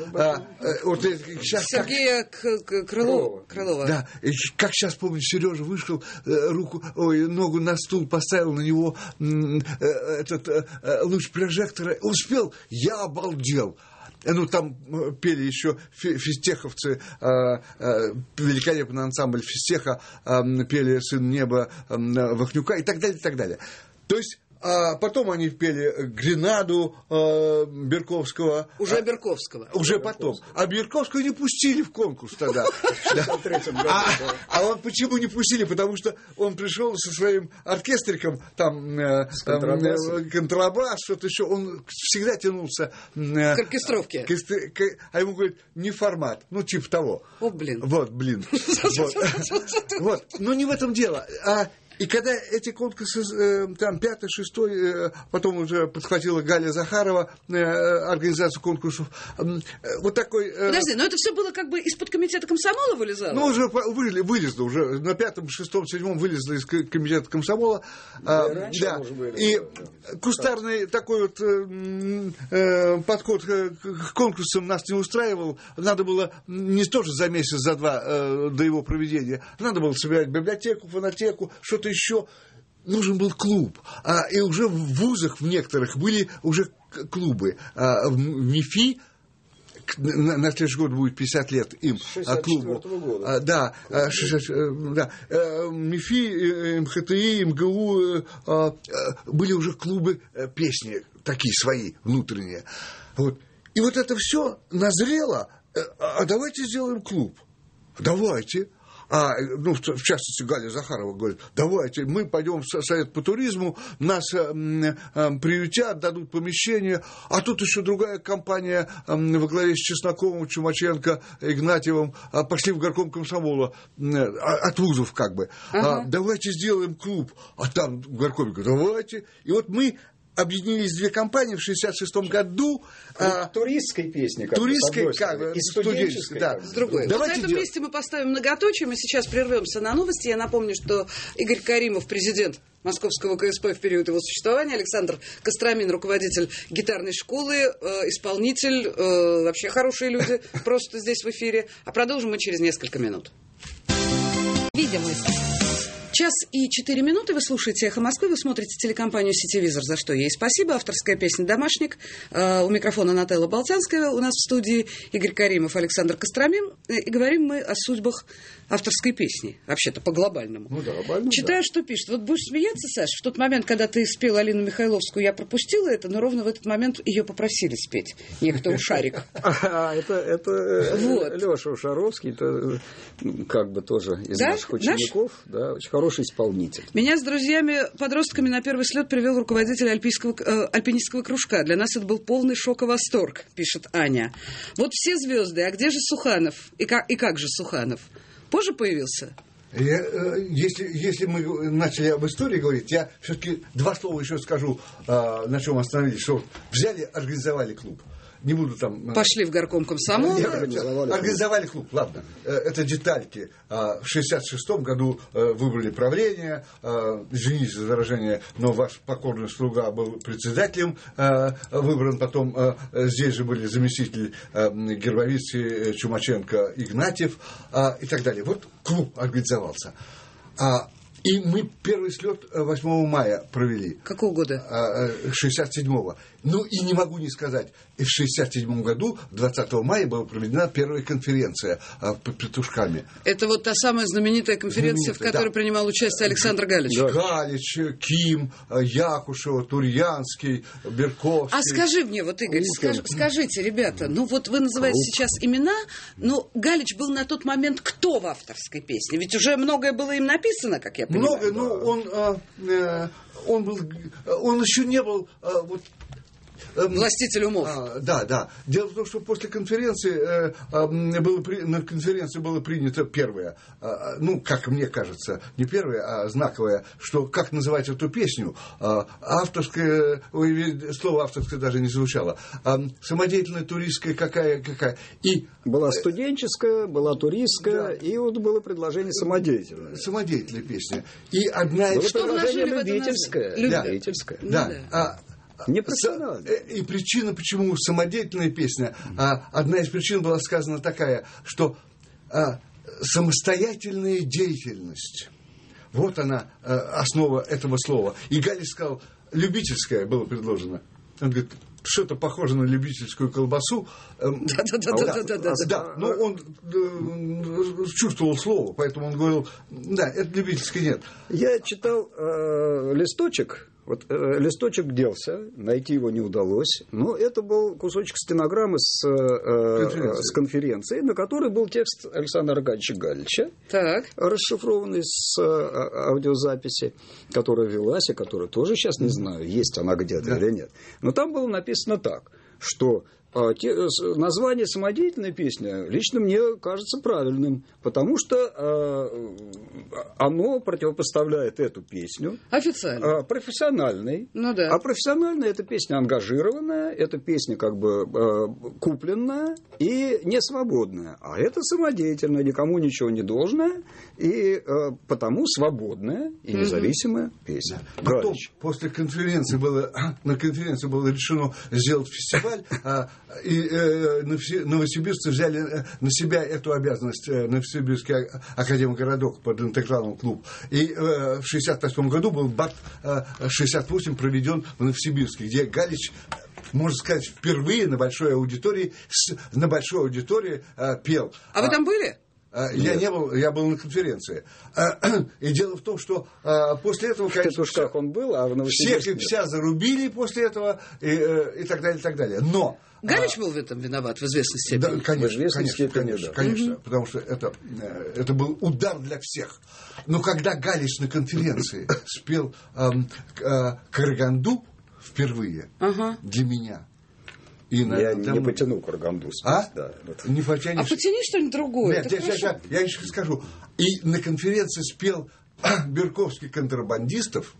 Сергея Крылова. Да, и как сейчас помню, Сережа вышел, ногу на стул поставил, на него этот луч прожектора, успел, я обалдел. Там пели еще физтеховцы, великолепный ансамбль физтеха, пели «Сын неба» Вахнюка и так далее, и так далее. То есть, потом они пели «Гренаду» Берковского. Уже Берковского. Уже потом. А Берковского не пустили в конкурс тогда. А он почему не пустили? Потому что он пришел со своим оркестриком, там контрабас, что-то еще. Он всегда тянулся к оркестровке. А ему говорят, не формат. Типа того. О, блин. Вот, блин. Вот. Но не в этом дело. И когда эти конкурсы, там, 5-й, 6-й, потом уже подхватила Галя Захарова организацию конкурсов, вот такой... Подожди, но это все было как бы из-под комитета комсомола вылезало? Уже вылезло, уже на 5-м, 6-м, 7-м вылезло из комитета комсомола. Да, и кустарный такой вот подход к конкурсам нас не устраивал. Надо было не тоже за месяц, за два до его проведения, надо было собирать библиотеку, фонотеку, что-то еще. Нужен был клуб. И уже в вузах в некоторых были уже клубы. В МИФИ на следующий год будет 50 лет им клубу. Года. Да, МИФИ, МХТИ, МГУ были уже клубы песни такие свои, внутренние. Вот. И вот это все назрело. А давайте сделаем клуб. Давайте. В частности, Галя Захарова говорит, давайте, мы пойдем в Совет по туризму, нас приютят, дадут помещение, а тут еще другая компания во главе с Чесноковым, Чумаченко, Игнатьевым пошли в горком комсомола, от вузов как бы. Давайте сделаем клуб. А там в горкоме говорят, давайте. И вот мы объединились две компании в 1966 году. Туристской песни. Туристской, и студенческой. Да. Другой. Вот на этом месте мы поставим многоточие. Мы сейчас прервемся на новости. Я напомню, что Игорь Каримов, президент Московского КСП в период его существования, Александр Костромин, руководитель гитарной школы, исполнитель, вообще хорошие люди, просто здесь в эфире. А продолжим мы через несколько минут. Видимость. Час и 4 минуты. Вы слушаете «Эхо Москвы», вы смотрите телекомпанию «Сетевизор», за что ей спасибо. Авторская песня «Домашник». У микрофона Нателла Болтянская. У нас в студии Игорь Каримов, Александр Костромин. И говорим мы о судьбах авторской песни. Вообще-то по-глобальному. Ну, да, глобально, читаю, да. что пишет. Вот будешь смеяться, Саш, в тот момент, когда ты спел Алину Михайловскую, я пропустила это, но ровно в этот момент ее попросили спеть. Некто Ушарик. Это Леша Ушаровский, это как бы тоже из наших учеников, да, очень хороший исполнитель. Меня с друзьями-подростками на первый слет привел руководитель альпинистского кружка. Для нас это был полный шок и восторг, пишет Аня. Вот все звезды, а где же Суханов? И как же Суханов? Позже появился? Если мы начали об истории говорить, я все-таки два слова еще скажу, на чем остановились. Что взяли, организовали клуб. Не буду там... Пошли в горком комсомола. Организовали клуб, ладно. Это детальки. В 1966 году выбрали правление. Извините за выражение, но ваш покорный слуга был председателем выбран. Потом здесь же были заместители Гербовицкий, Чумаченко, Игнатьев и так далее. Вот клуб организовался. И мы первый слет 8 мая провели. Какого года? 67-го. Ну и не могу не сказать, и в 67 году, 20 мая, была проведена первая конференция под Петушками. Это вот та самая знаменитая конференция, в которой принимал участие Александр Галич. Да. Галич, Ким, Якушева, Турьянский, Берковский. А скажи мне, вот, Игорь, скажите, ребята, ну вот вы называете сейчас имена, но Галич был на тот момент кто в авторской песне? Ведь уже многое было им написано, как я понимаю. Многое, но он еще не был... Властитель умов. Да. Дело в том, что после конференции на конференции было принято первое, ну, как мне кажется, не первое, а знаковое, что как называть эту песню. Авторское, слово авторское даже не звучало. Самодеятельная, туристская, какая. И была студенческая, была туристская, да. И вот было предложение самодеятельное. Самодеятельная песня. И одна из... Было предложение любительское. Да. Непрофессионально. И причина, почему самодеятельная песня, одна из причин была сказана такая, что самостоятельная деятельность, вот она, основа этого слова. И Галич сказал, любительская было предложено. Он говорит, что-то похоже на любительскую колбасу. Да, но он чувствовал слово, поэтому он говорил, да, это любительское нет. Я читал листочек. Вот листочек делся, найти его не удалось, но это был кусочек стенограммы с конференции, на которой был текст Александра Аркадьевича Галича, расшифрованный с аудиозаписи, которая велась, и которую тоже сейчас не знаю, есть она где-то или нет. Но там было написано так, что название «Самодеятельная песня» лично мне кажется правильным, потому что оно противопоставляет эту песню официально профессиональной. Ну, да. А профессиональная — это песня ангажированная, это песня как бы купленная и не свободная. А это самодеятельная, никому ничего не должная, и потому свободная и независимая песня. Потом, после конференции на конференции было решено сделать фестиваль, и новосибирцы взяли на себя эту обязанность, Новосибирский академгородок под интегралом клуб. И в 1968 году был БАТ-68 проведен в Новосибирске, где Галич, можно сказать, впервые на большой аудитории пел. А вы там были? Я не был, я был на конференции. И дело в том, что после этого, конечно, в Петушках он был, а в Новосибирске вся зарубили после этого и так далее, и так далее. Но Галич был в этом виноват в известной степени. Да, конечно, потому что это был удар для всех. Но когда Галич на конференции спел Караганду впервые для меня. Я не потяну Караганду. Не потянешь? А потяни что-нибудь другое. Нет, я еще скажу. И на конференции спел Берковский «Контрабандистов».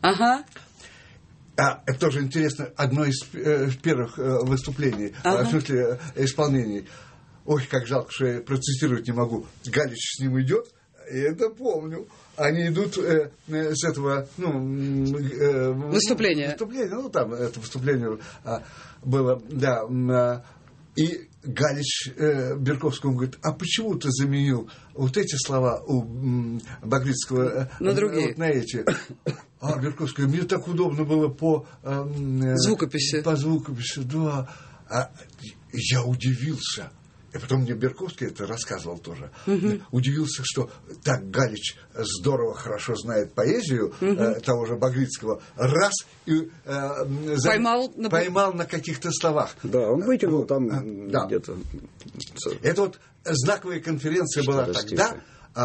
Это тоже интересно, одно из первых выступлений, в смысле исполнений. Ой, как жалко, что я процитировать не могу. Галич с ним идет, и это помню. Они идут с этого, выступления. Ну, там это выступление было, да. И Галич Берковскому говорит, а почему ты заменил вот эти слова у Багрицкого на другие? Вот на эти. А Берковский, мне так удобно было по звукописи. По звукописи, да. Я удивился. И потом мне Берковский это рассказывал тоже. Удивился, что так Галич здорово, хорошо знает поэзию того же Багрицкого. Раз и поймал на каких-то словах. Да, он вытянул там где-то. Это вот знаковая конференция была тогда.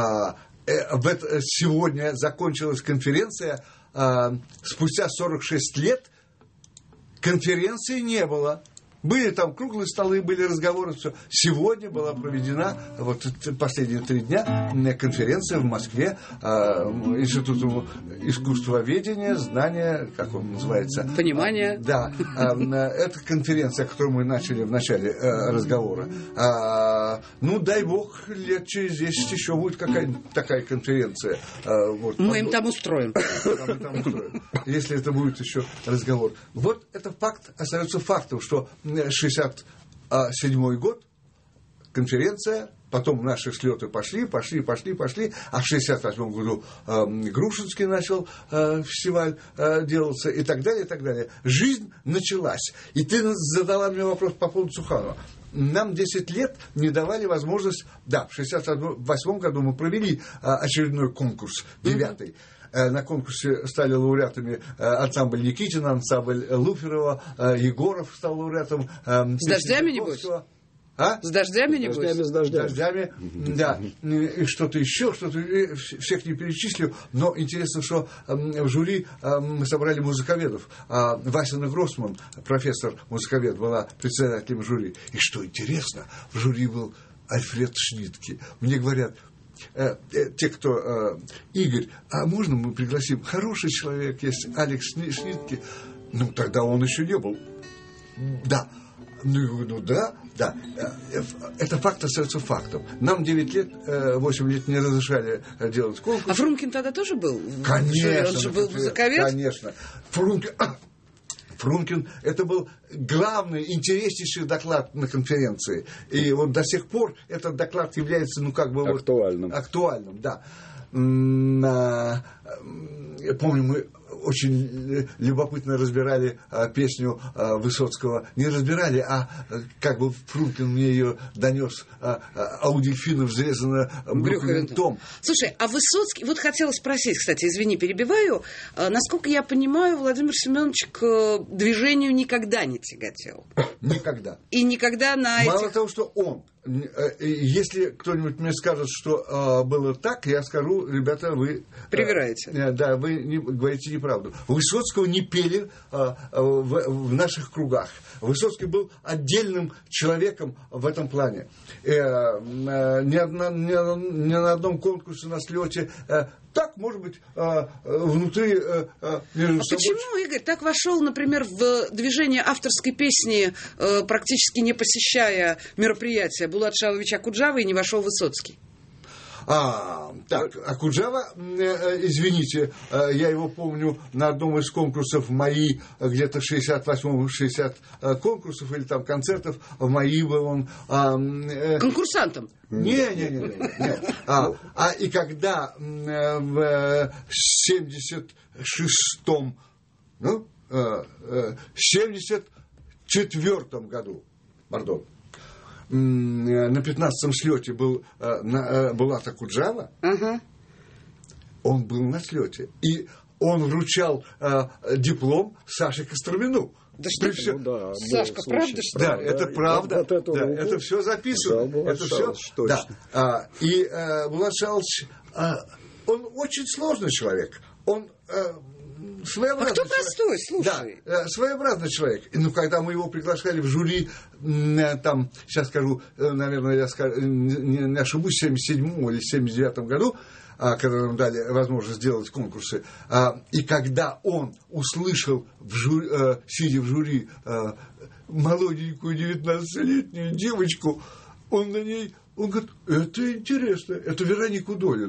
Сегодня закончилась конференция. Спустя 46 лет конференции не было. Были там круглые столы, были разговоры, все. Сегодня была проведена, вот последние 3 дня, конференция в Москве Института искусствоведения, знания, как он называется? Понимание. Да. Это конференция, которую мы начали в начале разговора. Ну, дай бог, лет через 10 еще будет какая-нибудь такая конференция. Вот, мы им там устроим. Если это будет еще разговор. Вот это факт, остается фактом, что 67-й год, конференция, потом наши слеты пошли, а в 68-м году Грушинский начал фестиваль делаться и так далее, и так далее. Жизнь началась. И ты задала мне вопрос по поводу Суханова. Нам 10 лет не давали возможность... Да, в 68 году мы провели очередной конкурс, 9-й. На конкурсе стали лауреатами ансамбль Никитина, ансамбль Луферова, Егоров стал лауреатом. С дождями, небось? С дождями, небось? С дождями, да. И что-то еще, всех не перечислю. Но интересно, что в жюри мы собрали музыковедов. Васина Гроссман, профессор музыковед, была председателем жюри. И что интересно, в жюри был Альфред Шнитке. Мне говорят... те, кто... Игорь, а можно мы пригласим? Хороший человек есть, Алекс Шнитке. Ну, тогда он еще не был. Да. Да. Это факт остается фактом. Нам 9 лет, 8 лет не разрешали делать конкурс. А Фрумкин тогда тоже был? Конечно. Он же был музыковед? Конечно. Фрумкин, это был главный, интереснейший доклад на конференции. И вот до сих пор этот доклад является, актуальным, да. Я помню, мы очень любопытно разбирали песню Высоцкого. Не разбирали, а как бы Фрумкин мне ее донес. А у дельфинов взрезано брюхо винтом. Слушай, а Высоцкий... Вот хотела спросить, кстати, извини, перебиваю. Насколько я понимаю, Владимир Семенович к движению никогда не тяготел. Никогда. И никогда на Мало того, что он... Если кто-нибудь мне скажет, что было так, я скажу, ребята, вы... Привираете. Да, вы говорите неправду. Высоцкого не пели в наших кругах. Высоцкий был отдельным человеком в этом плане. Ни на одном конкурсе на слете... Так, может быть, внутри... Почему, Игорь, так вошел, например, в движение авторской песни, практически не посещая мероприятия Булат-Шаловича Акуджавы, и не вошел Высоцкий? Акуджава, извините, я его помню на одном из конкурсов МАИ, где-то в 68-м 60 конкурсов или там концертов, в МАИ был он... Конкурсантом? Не. И когда в 74-м году, пардон, на 15-м слете был Булат Акуджава, он был на слете. И он вручал диплом Саше Костромину. Да что ты? Да, Сашка, правда, что ли? Да, это правда. Это все записано. Это все. Да. И Булат Шалович, он очень сложный человек. Он своеобразный кто простой, слушай? Да, своеобразный человек. Ну, когда мы его приглашали в жюри, там, сейчас скажу, наверное, я не ошибусь, в 77-м или 79-м году, когда нам дали возможность сделать конкурсы, и когда он услышал, сидя в жюри, молоденькую 19-летнюю девочку, он говорит, это интересно, это Веронику Долину.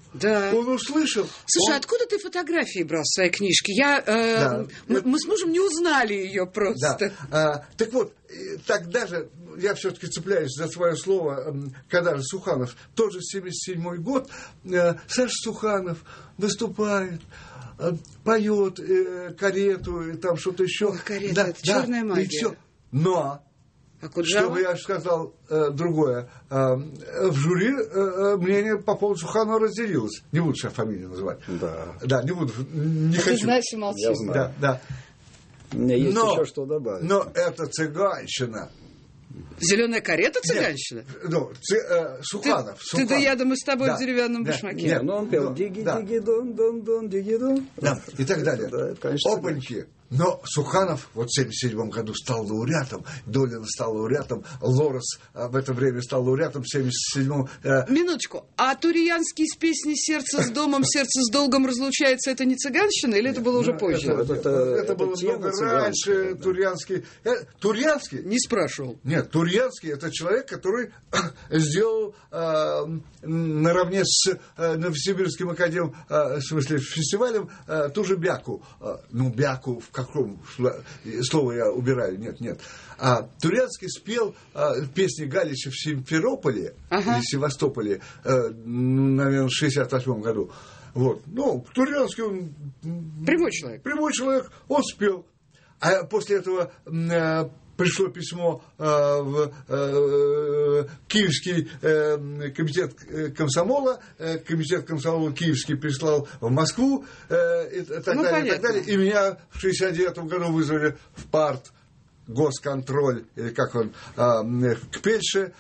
Да. Он услышал. Слушай, откуда ты фотографии брал в своей книжке? Мы с мужем не узнали ее просто. Да. Так вот, тогда же, я все-таки цепляюсь за свое слово, когда же Суханов, тоже 77-й год, Саша Суханов выступает, поет карету, и там что-то еще. Ох, карета, это черная магия. И все. Но... Чтобы я сказал другое, в жюри мнение по поводу Суханова разделилось. Не буду сейчас фамилию называть. Да, не буду. Не хочу. Ты знаешь и молчишь. Я знаю. Да. У меня есть еще что добавить. Но это цыганщина. Зеленая карета цыганщина? Суханов. Я думаю, с тобой в деревянном башмаке. Нет, но он пел диги-диги-дон-дон-дон, диги-дон. Да, и так далее. Да, конечно. Опаньки. Но Суханов вот в 1977 году стал лауреатом, Долина стал лауреатом, Лорес в это время стал лауреатом в 1977. Минуточку. А Туриянский с песней «Сердце с домом, сердце с долгом разлучается» это не цыганщина или это было уже позже? Это было много раньше. Турьянский? Не спрашивал. Нет, Турьянский это человек, который сделал наравне с Новосибирским фестивалем ту же Бяку. Бяку в каком слово я убираю? Нет. Турянский спел песни Галича в Симферополе или Севастополе, наверное, в 1968 году. Вот. Турянский, он... Прямой человек, он спел. А после этого пришло письмо в Киевский комитет комсомола. Комитет комсомола Киевский прислал в Москву и так далее. И меня в 1969 году вызвали в парт госконтроль, или как он, к Пельше,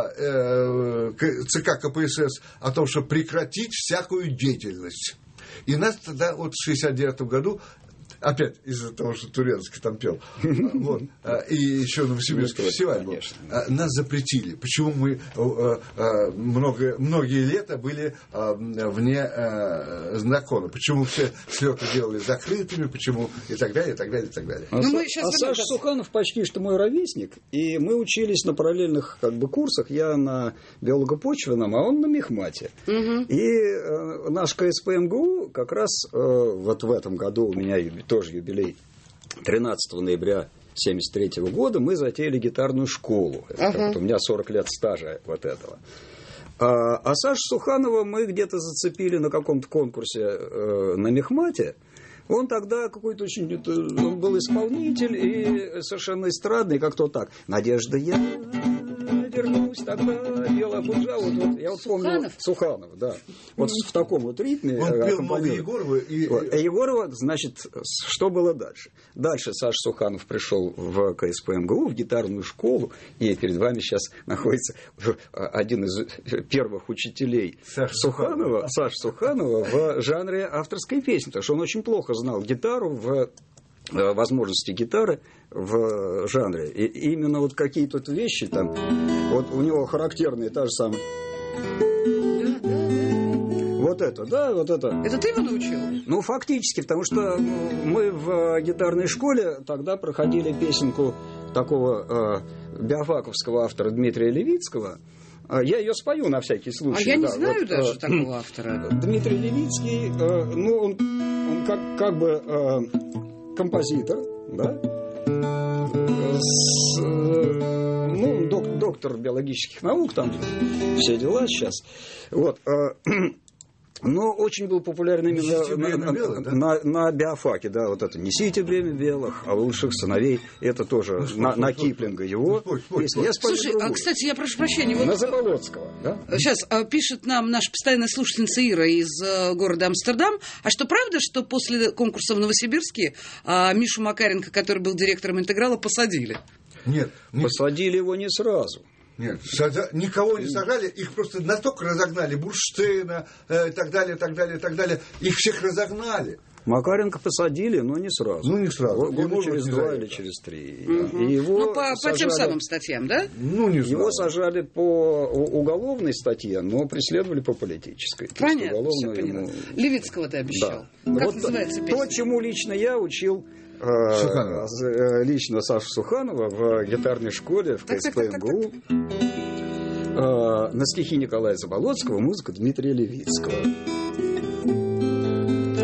ЦК КПСС, о том, что прекратить всякую деятельность. И нас тогда в 1969 году опять из-за того, что Туренский там пел. И еще Новосибирский фестиваль был. Нас запретили. Почему мы многие лета были вне закона? Почему все слеты делали закрытыми? Почему? И так далее, и так далее, и так далее. Саша Суханов почти что мой ровесник. И мы учились на параллельных курсах. Я на биолого-почвенном, а он на мехмате. И наш КСП МГУ как раз вот в этом году у меня тоже юбилей 13 ноября 1973 года, мы затеяли гитарную школу. У меня 40 лет стажа вот этого. А Сашу Суханова мы где-то зацепили на каком-то конкурсе на мехмате. Он тогда какой-то очень... Он был исполнитель и совершенно эстрадный, как-то так. «Надежда, я вернусь тогда, белая фуджа». Я помню Суханов, да. Вот в таком вот ритме. Он пел много Егорова. Егорова, значит, что было дальше? Дальше Саша Суханов пришел в КСП МГУ, в гитарную школу, и перед вами сейчас находится один из первых учителей Саша Суханова в жанре авторской песни, потому что он очень плохо знал гитару, в возможности гитары в жанре. И именно вот какие-то вещи там, вот у него характерные, та же самая. Вот это. Это ты его научил? Фактически, потому что мы в гитарной школе тогда проходили песенку такого биофаковского автора Дмитрия Левицкого. Я ее спою на всякий случай. А я не знаю даже такого автора. Дмитрий Левицкий, он как бы композитор, да? Доктор биологических наук, там все дела сейчас. Вот. Но очень был популярен именно на биофаке, да, вот это «Несите бремя белых, а лучших сыновей», это тоже на Киплинга его песня. Слушай, кстати, я прошу прощения. На Заболоцкого, да? Сейчас пишет нам наша постоянная слушательница Ира из города Амстердам. А что, правда, что после конкурса в Новосибирске Мишу Макаренко, который был директором «Интеграла», посадили? Нет. Посадили его не сразу. Нет, никого не сажали, их просто настолько разогнали, Бурштейна и так далее. Их всех разогнали. Макаренко посадили, но не сразу. Не сразу. Года через 2 или через 3. По тем самым статьям, да? Не знаю. Его сажали по уголовной статье, но преследовали по политической. Понятно, все поняла. Левицкого ты обещал. Да. Как называется песня? То, чему лично я учил лично Сашу Суханова в гитарной школе в КСП МГУ. На стихи Николая Заболоцкого, музыка Дмитрия Левицкого.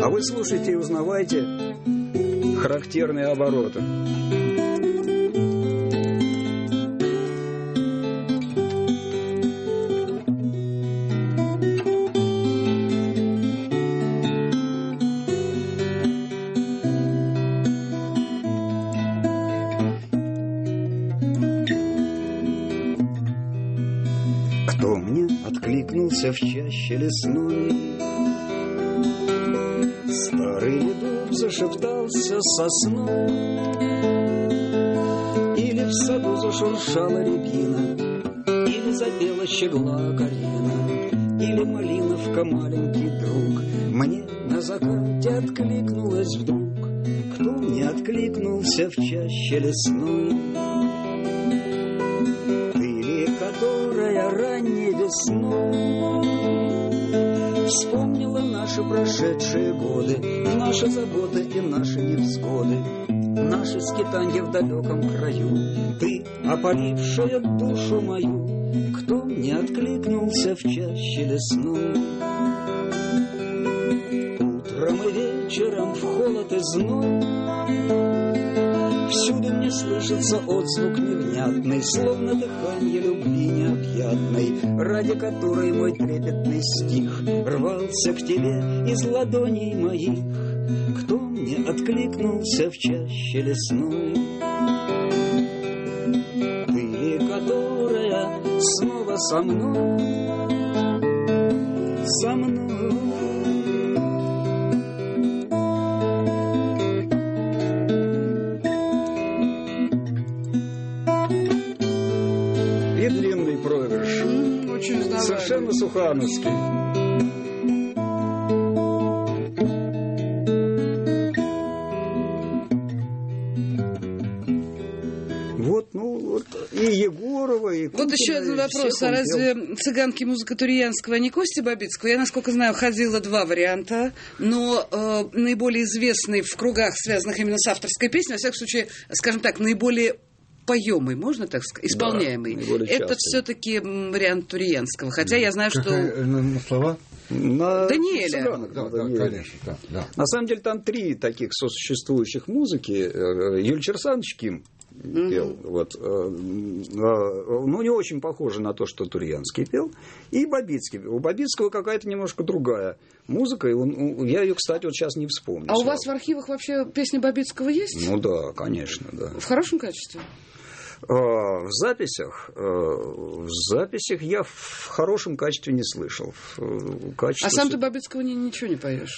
А вы слушайте и узнавайте характерные обороты. Кто мне откликнулся в чаще лесной? Старый дуб зашептался сосной, или в саду зашуршала рябина, или запела щегла калина, или малиновка маленький друг мне на закате откликнулась вдруг. Кто мне откликнулся в чаще лесной? Которая ранней весной вспомнила наши прошедшие годы, наши заботы и наши невзгоды, наши скитанья в далеком краю. Ты, опалившая душу мою, кто мне откликнулся в чаще лесной? Утром и вечером в холод и зной всюду мне слышится отзвук невнятный, словно дыхание любви необъятной, ради которой мой трепетный стих рвался к тебе из ладоней моих. Кто мне откликнулся в чаще лесной? Ты, которая снова со мной, со мной. Совершенно сухановский. Вот, ну, вот и Егорова, и Купина. Вот еще один вопрос. А разве цыганки музыка Туриянского, а не Кости Бабицкого? Я, насколько знаю, ходила два варианта, но наиболее известный в кругах, связанных именно с авторской песней, во всяком случае, скажем так, наиболее поемый, можно так сказать, исполняемый. Да, это все-таки вариант Туриянского. Хотя я знаю, что... На слова? На Даниэля. Да, конечно. Да. На самом деле там три таких сосуществующих музыки. Юлий Черсанович Ким пел. Вот. Ну, не очень похоже на то, что Туриянский пел. И Бабицкий. У Бабицкого какая-то немножко другая музыка. И я ее, кстати, вот сейчас не вспомню. А у вас в архивах вообще песни Бабицкого есть? Ну да, конечно, да. В хорошем качестве? В записях я в хорошем качестве не слышал. А сам ты Бабицкого ничего не поешь?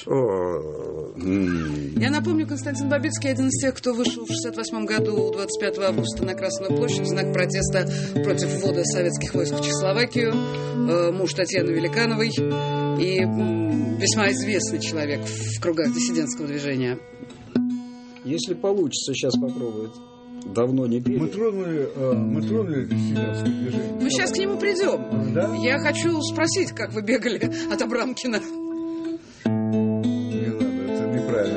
Я напомню, Константин Бабицкий один из тех, кто вышел в 1968 году 25 августа на Красную площадь в знак протеста против ввода советских войск в Чехословакию, муж Татьяны Великановой и весьма известный человек в кругах диссидентского движения. Если получится, сейчас попробовать. Давно не пели. Мы тронули диссидентское движение. Мы сейчас к нему придем. Да? Я хочу спросить, как вы бегали от Абрамкина. Не надо, это неправильная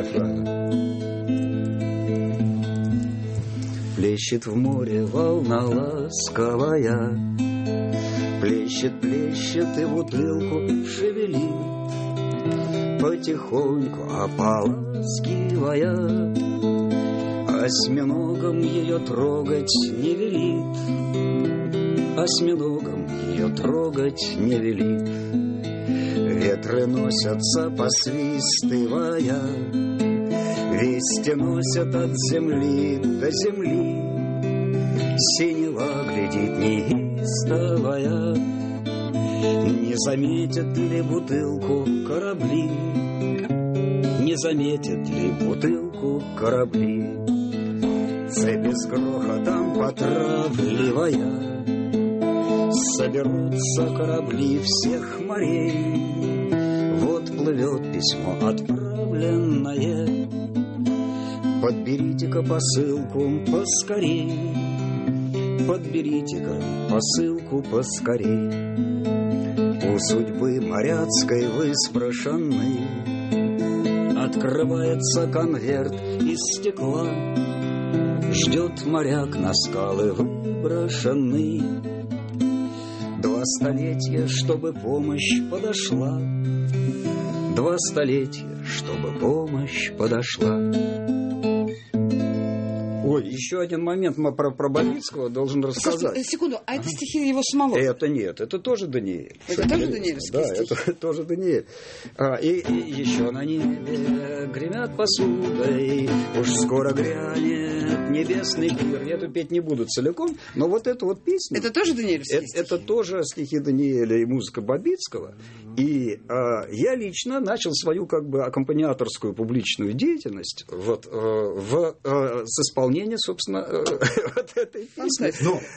фраза. Плещет в море волна ласковая, плещет, плещет и бутылку шевелит, потихоньку ополаскивая. Осьминогом ее трогать не велит, осьминогом ее трогать не велит. Ветры носятся, посвистывая, вести носят от земли до земли. Синева глядит неистовая, не заметят ли бутылку корабли, не заметят ли бутылку корабли. Цепи с грохотом потравливая, соберутся корабли всех морей. Вот плывет письмо отправленное, подберите-ка посылку поскорей, подберите-ка посылку поскорей. У судьбы моряцкой вы спрошены, открывается конверт из стекла. Ждет моряк на скалы выброшенный, 2 столетия, чтобы помощь подошла, 2 столетия, чтобы помощь подошла. Ой, еще один момент про Бабицкого должен рассказать. Слушайте, секунду, а это стихи его самого? Это нет, это тоже Даниэль. Это тоже даниэльские стихи? Да, это тоже Даниэль. И еще на небе гремят посудой, уж скоро грянет небесный пир. Я эту петь не буду целиком, но вот эту вот песню... Это тоже даниэльские стихи? Это тоже стихи Даниэля и музыка Бабицкого. И я лично начал свою как бы аккомпаниаторскую публичную деятельность вот, с исполнением, собственно, вот этой песни.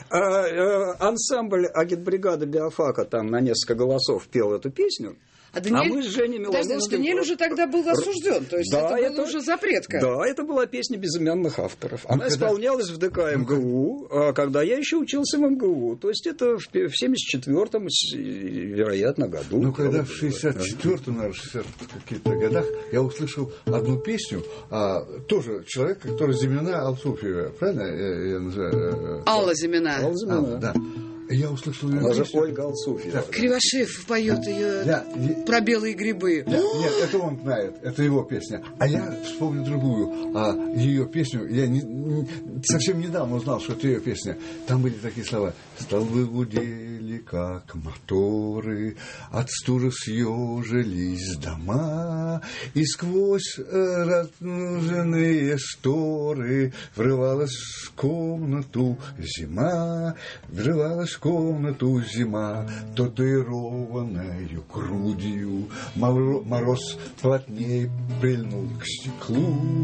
Ансамбль агитбригады биофака там на несколько голосов пел эту песню. А мы с Женей Милоновским... Даниэль уже тогда был осужден, то есть да, это был уже запретка. Да, это была песня безымянных авторов. Она исполнялась в ДК МГУ, когда я еще учился в МГУ. То есть это в 74-м, вероятно, году. Ну, когда в 64-м, наверное, 60 каких-то годах я услышал одну песню, тоже человек, который Зимина Алсуфьева, правильно я называю? Алла Зимина. Алла Зимина. Да. Я услышал ее песню. Даже Ольга Алсуфьева. Кривошеев поет ее про белые грибы. Да. Нет, это он знает, это его песня. А я вспомню другую, ее песню. Я совсем недавно узнал, что это ее песня. Там были такие слова: столбы гудели, как моторы, от стужи съежились дома, и сквозь разнуженные шторы врывалась в комнату зима, врывалась в комнату зима, татуированную грудью, мороз плотнее прильнул к стеклу,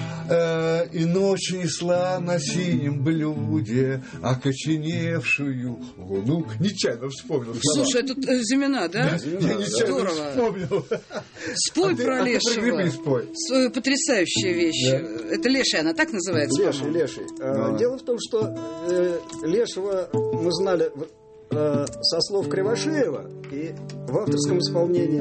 и ночь несла на синем блюде окоченевшую луну. Нечаянно вспомнил. Слушай, это Зимина, да? Я нечаянно вспомнил. Спой про Лешего. Потрясающая вещь. Да. Это Леший, она так называется? Леший. Дело в том, что Лешего мы знали со слов Кривошеева, и в авторском исполнении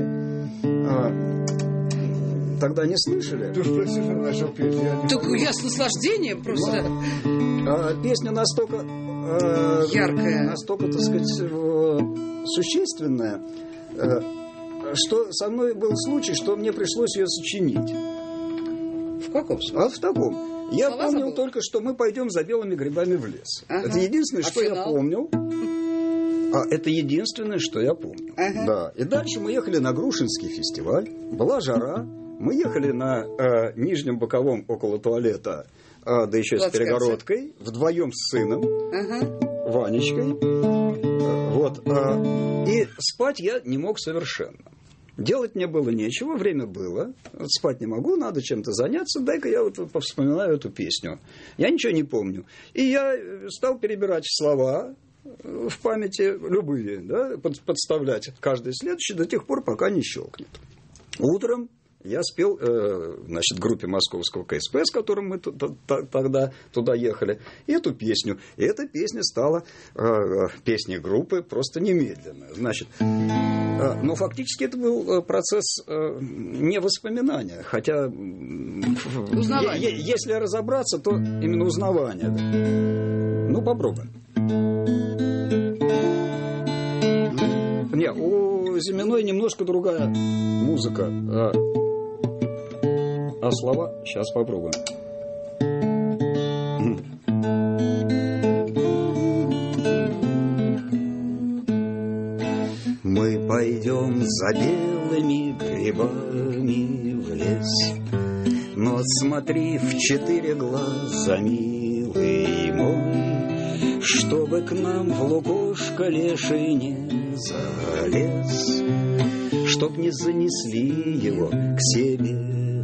тогда не слышали. Ты же прости, что начал петь. Так я с наслаждением просто. Песня настолько яркая, настолько, так сказать, существенная, что со мной был случай, что мне пришлось ее сочинить. В каком смысле? В таком. Я помнил только, что мы пойдем за белыми грибами в лес. Это единственное, что я помнил. Это единственное, что я помню. Да. И дальше мы ехали на Грушинский фестиваль. Была жара. Мы ехали на нижнем боковом около туалета, да еще с перегородкой, вдвоем с сыном, Ванечкой. Вот. И спать я не мог совершенно. Делать мне было нечего, время было. Спать не могу, надо чем-то заняться. Дай-ка я вот вспоминаю эту песню. Я ничего не помню. И я стал перебирать слова в памяти любые, да, подставлять каждый следующий до тех пор, пока не щелкнет. Утром я спел, значит, группе московского КСП, с которым мы тогда туда ехали, эту песню. И эта песня стала песней группы просто немедленно. Значит, но фактически это был процесс не воспоминания, хотя, если разобраться, то именно узнавание. Ну, попробуем. Не, у Зиминой немножко другая музыка. А слова? Сейчас попробуем. Мы пойдем за белыми грибами в лес, но смотри в 4 глаза, милый мой, чтобы к нам в лукошко леший не залез, чтоб не занесли его к себе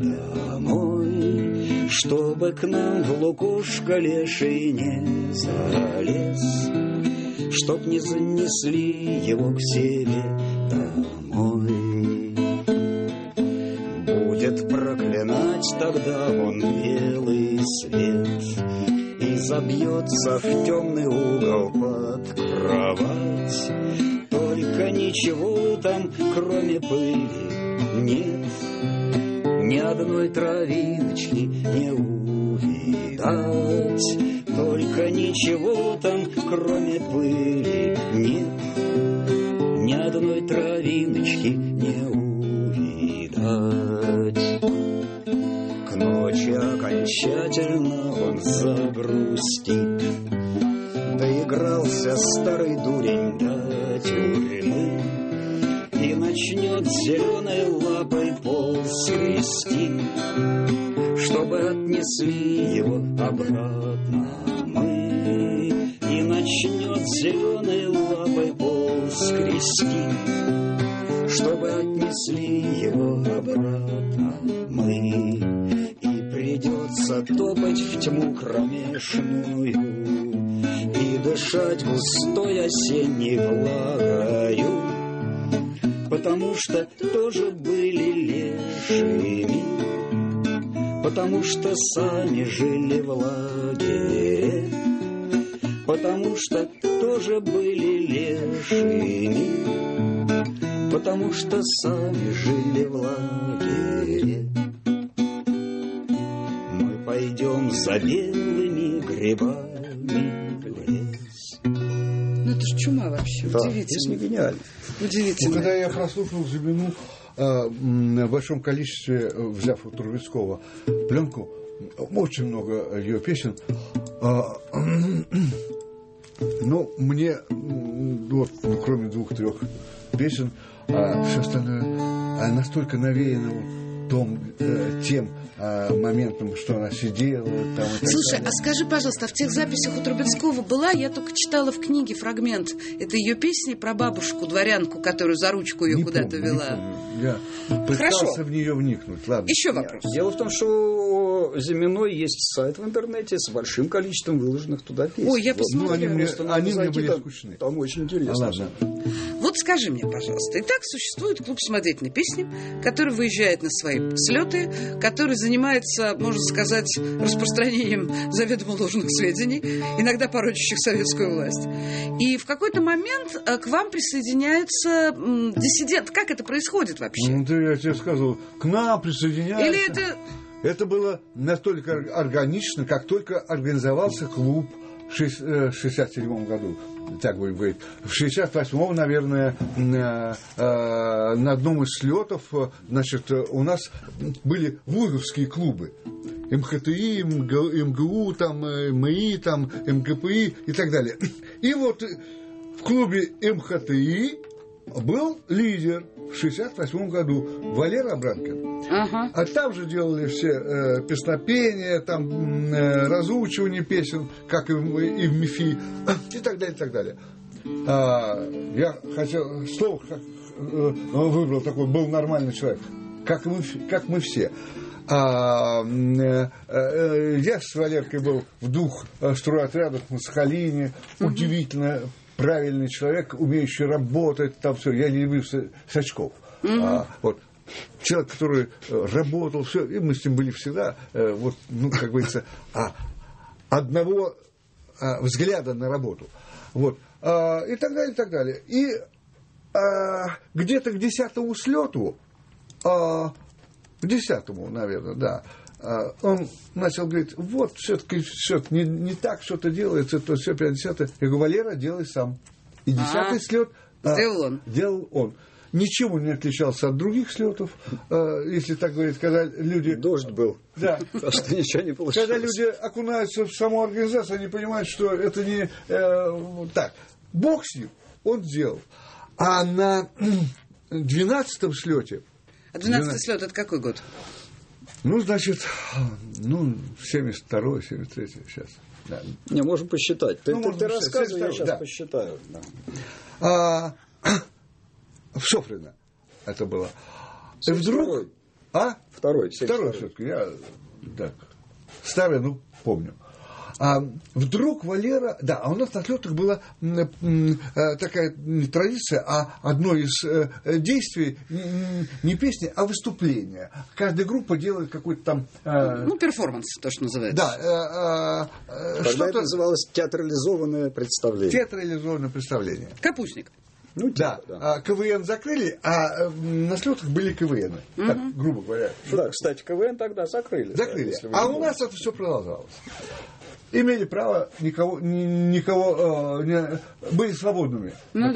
домой, чтобы к нам в лукошко леший не залез, чтоб не занесли его к себе домой. Будет проклинать тогда он белый свет и забьется в темный угол под кровать. Только ничего там, кроме пыли, нет, ни одной травиночки не увидать. Только ничего там, кроме пыли, нет, ни одной травиночки не увидать. летать. К ночи окончательно он загрустит, доигрался старый дурень до тюрьмы и начнет зеленой лапой пол скрести, чтобы отнесли его обратно мы. И начнет зеленой лапой пол скрести, чтобы отнесли его обратно мы. И придется топать в тьму кромешную и дышать густой осенней влагою, потому что тоже были лешими, потому что сами жили в лагере, потому что тоже были лешими, потому что сами жили в лагере. Мы пойдем за белыми грибами в лес. Ну это ж чума вообще, да, удивительно. Песня гениальна. Удивительно. Когда я прослушал Зимину в большом количестве, взяв у Трубецкого пленку, очень много ее песен, но мне, вот, кроме 2-3 песен, все остальное настолько навеяно тем моментом, что она сидела там. Слушай, а скажи, пожалуйста, а в тех записях у Трубецкого была, я только читала в книге фрагмент этой ее песни про бабушку, дворянку, которую за ручку ее куда-то вела. Я пытался в нее вникнуть. Ладно. Еще вопрос. Дело в том, что у Зиминой есть сайт в интернете с большим количеством выложенных туда песен. Ой, я посмотрю. Они мне были скучны. Там очень интересно. Ладно. Вот скажи мне, пожалуйста, итак, существует клуб самодеятельной песни, который выезжает на свои слеты, который занимается, можно сказать, распространением заведомо ложных сведений, иногда порочащих советскую власть. И в какой-то момент к вам присоединяется диссидент. Как это происходит вообще? Ну, я тебе сказал, к нам присоединяются. Или это... Это было настолько органично, как только организовался клуб в 1967 году. Так будет говорить. В 1968-м, наверное, на одном из слетов, значит, у нас были вузовские клубы. МХТИ, МГУ, там, МИ, там, МГПИ и так далее. И вот в клубе МХТИ был лидер в 1968 году Валера Абранкин. Ага. А там же делали все песнопения, там разучивание песен, как и в МИФИ, и так далее, и так далее. Я хотел, слово выбрал такой, был нормальный человек, как мы все. Я с Валеркой был в 2 стройотрядах на Сахалине, удивительно правильный человек, умеющий работать, там все. Я не люблю сачков. Вот. Человек, который работал, все, и мы с ним были всегда, вот, ну, как говорится, одного взгляда на работу. Вот. И так далее, и так далее. И где-то к 10-му слету, к 10-му, наверное, да, он начал говорить, вот, все-таки не так что-то делается, то все 50-е. Я говорю, Валера, делай сам. И 10-й слет делал он. Ничего не отличался от других слетов, если так говорить, когда люди... Дождь был. Да. Так что ничего не получилось. Когда люди окунаются в саму организацию, они понимают, что это не так. Бог с ним, он сделал. А на 12-м слете... А 12-й слет это какой год? Ну, значит, 72-й, 73-й сейчас. Да. Не, можем посчитать. Ты рассказывай, я сейчас посчитаю. Да. В Шофрино это было. И вдруг... Второй все-таки. Я так, старый, помню. Вдруг Валера... Да, а у нас на слетах была такая не традиция, а одно из действий, не песни, а выступление. Каждая группа делает какой-то там... перформанс, то, что называется. Да. Тогда это называлось театрализованное представление. Театрализованное представление. Капустник. Да. КВН закрыли, а на слетах были КВН. Так, грубо говоря. Да, кстати, КВН тогда закрыли. Закрыли. А у нас это все продолжалось. Имели право никого были свободными. Ну да.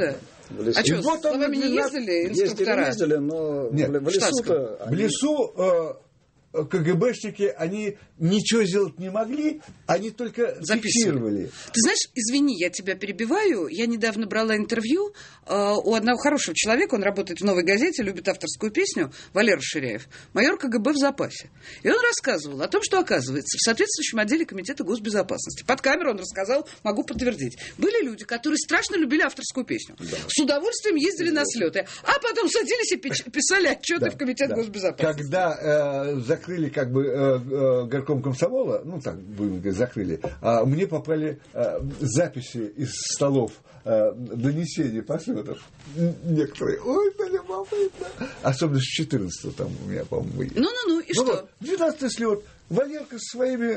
А что, вот с вами не ездили инструктора? Ездили, но нет, в лесу-то... В лесу КГБшники, они ничего сделать не могли, они только фиксировали. Ты знаешь, извини, я тебя перебиваю. Я недавно брала интервью у одного хорошего человека, он работает в «Новой газете», любит авторскую песню, Валера Ширяев, майор КГБ в запасе. И он рассказывал о том, что, оказывается, в соответствующем отделе Комитета госбезопасности, под камеру он рассказал, могу подтвердить, были люди, которые страшно любили авторскую песню. Да. С удовольствием ездили на слеты, а потом садились и писали отчеты в Комитет госбезопасности. Когда закрыли как бы горком комсомола, ну так, будем говорить, закрыли, мне попали записи из столов донесений пошлетов. Некоторые. Ой, да любопытно. Особенно с 14-го там у меня, по-моему, были. Ну, и что? Вот, 12-й слет. Валерка со своими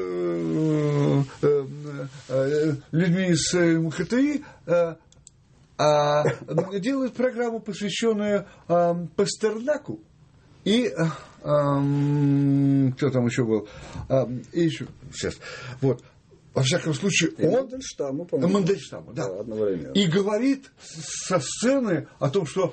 людьми из МХТИ делает программу, посвященную Пастернаку. И кто там еще был? И еще сейчас. Вот. Во всяком случае, он Мандельштаму, по-моему. Мандельштаму, да. Одновременно. И говорит со сцены о том, что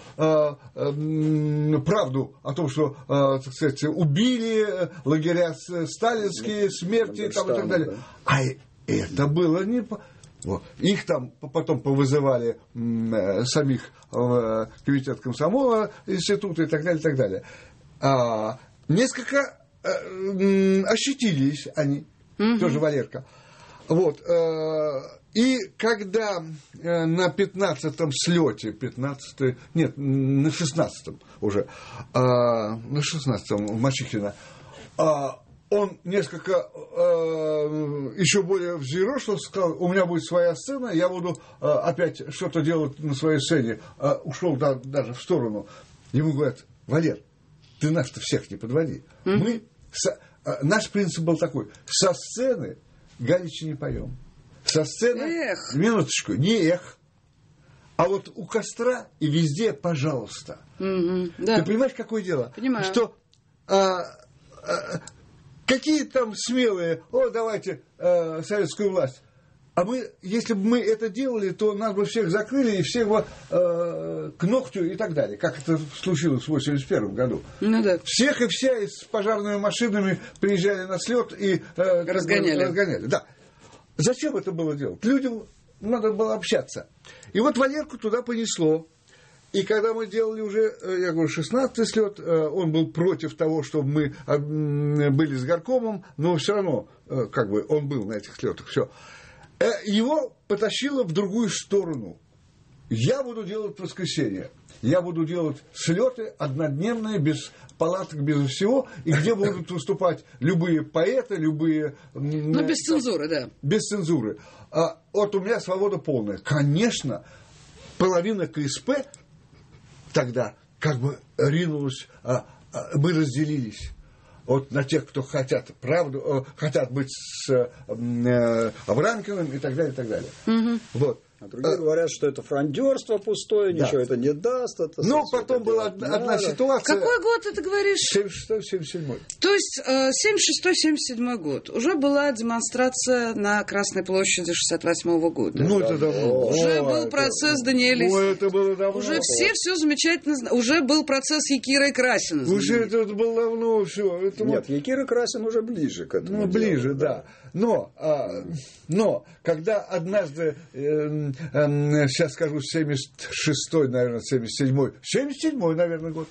правду о том, что, так сказать, убили лагеря сталинские, смерти там, и так далее. Да. А это было не... Вот. Их там потом повызывали самих комитет комсомола, института и так далее, и так далее. Несколько ощетились они, тоже Валерка. Вот. И когда на 15-м слете, на 16-м уже, на 16-м в Мачихино, он несколько еще более взъерошил, сказал, у меня будет своя сцена, я буду опять что-то делать на своей сцене. Ушел даже в сторону. Ему говорят, Валер, ты нас-то всех не подводи. Наш принцип был такой, со сцены Галичи не поем. Со сцены, минуточку, не эх. А вот у костра и везде, пожалуйста. Да. Ты понимаешь, какое дело? Понимаю. Что какие там смелые, давайте советскую власть. А мы, если бы мы это делали, то нас бы всех закрыли и всех бы к ногтю и так далее, как это случилось в 1981 году. Ну да. Всех и вся с пожарными машинами приезжали на слет и разгоняли. Да. Зачем это было делать? Людям надо было общаться. И вот Валерку туда понесло. И когда мы делали уже, я говорю, 16-й слет, он был против того, чтобы мы были с горкомом, но все равно, как бы, он был на этих слетах, все. Его потащило в другую сторону. Я буду делать в воскресенье. Я буду делать слеты однодневные, без палаток, без всего, и где будут выступать любые поэты, любые... Ну, без цензуры, да. Без цензуры. Вот у меня свобода полная. Конечно, половина КСП тогда как бы ринулась, мы разделились. Вот на тех, кто хотят правду, хотят быть с Авраменковым и так далее, и так далее. Вот. А другие говорят, что это фрондерство пустое, ничего это не даст. Ну, потом была одна ситуация. Какой год ты говоришь? 76-77. То есть 76-77 год. Уже была демонстрация на Красной площади 68-го года. Ну, это давно. Уже был процесс Даниэля. Ой, это было давно. Уже все замечательно знают. Уже был процесс Якира и Красина. Уже это было давно все. Нет, Якир и Красин уже ближе к этому. Ну, ближе, да. Но когда однажды, сейчас скажу, 76-й, наверное, 77-й, наверное, год,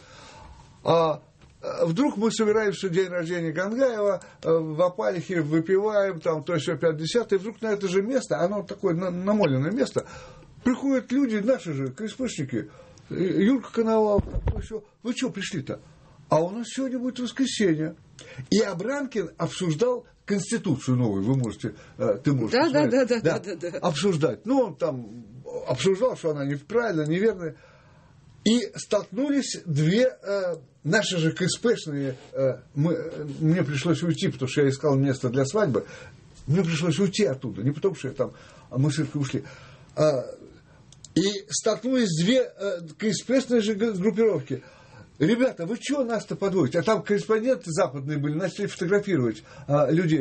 вдруг мы собираемся в день рождения Гангаева в Апалихе, выпиваем, там, то все 50, и вдруг на это же место, оно такое намоленное место, приходят люди, наши же, КСПшники, Юрка Коновал, вы что пришли-то? А у нас сегодня будет воскресенье. И Абрамкин обсуждал Конституцию новую, вы можете, ты можешь да, обсуждать. Ну, он там обсуждал, что она неправильная, неверная. И столкнулись две наши же КСПшные, мне пришлось уйти, потому что я искал место для свадьбы, мне пришлось уйти оттуда, не потому что я там, мы с Иркой ушли. И столкнулись две КСПшные же группировки. Ребята, вы чего нас-то подводите? А там корреспонденты западные были, начали фотографировать людей.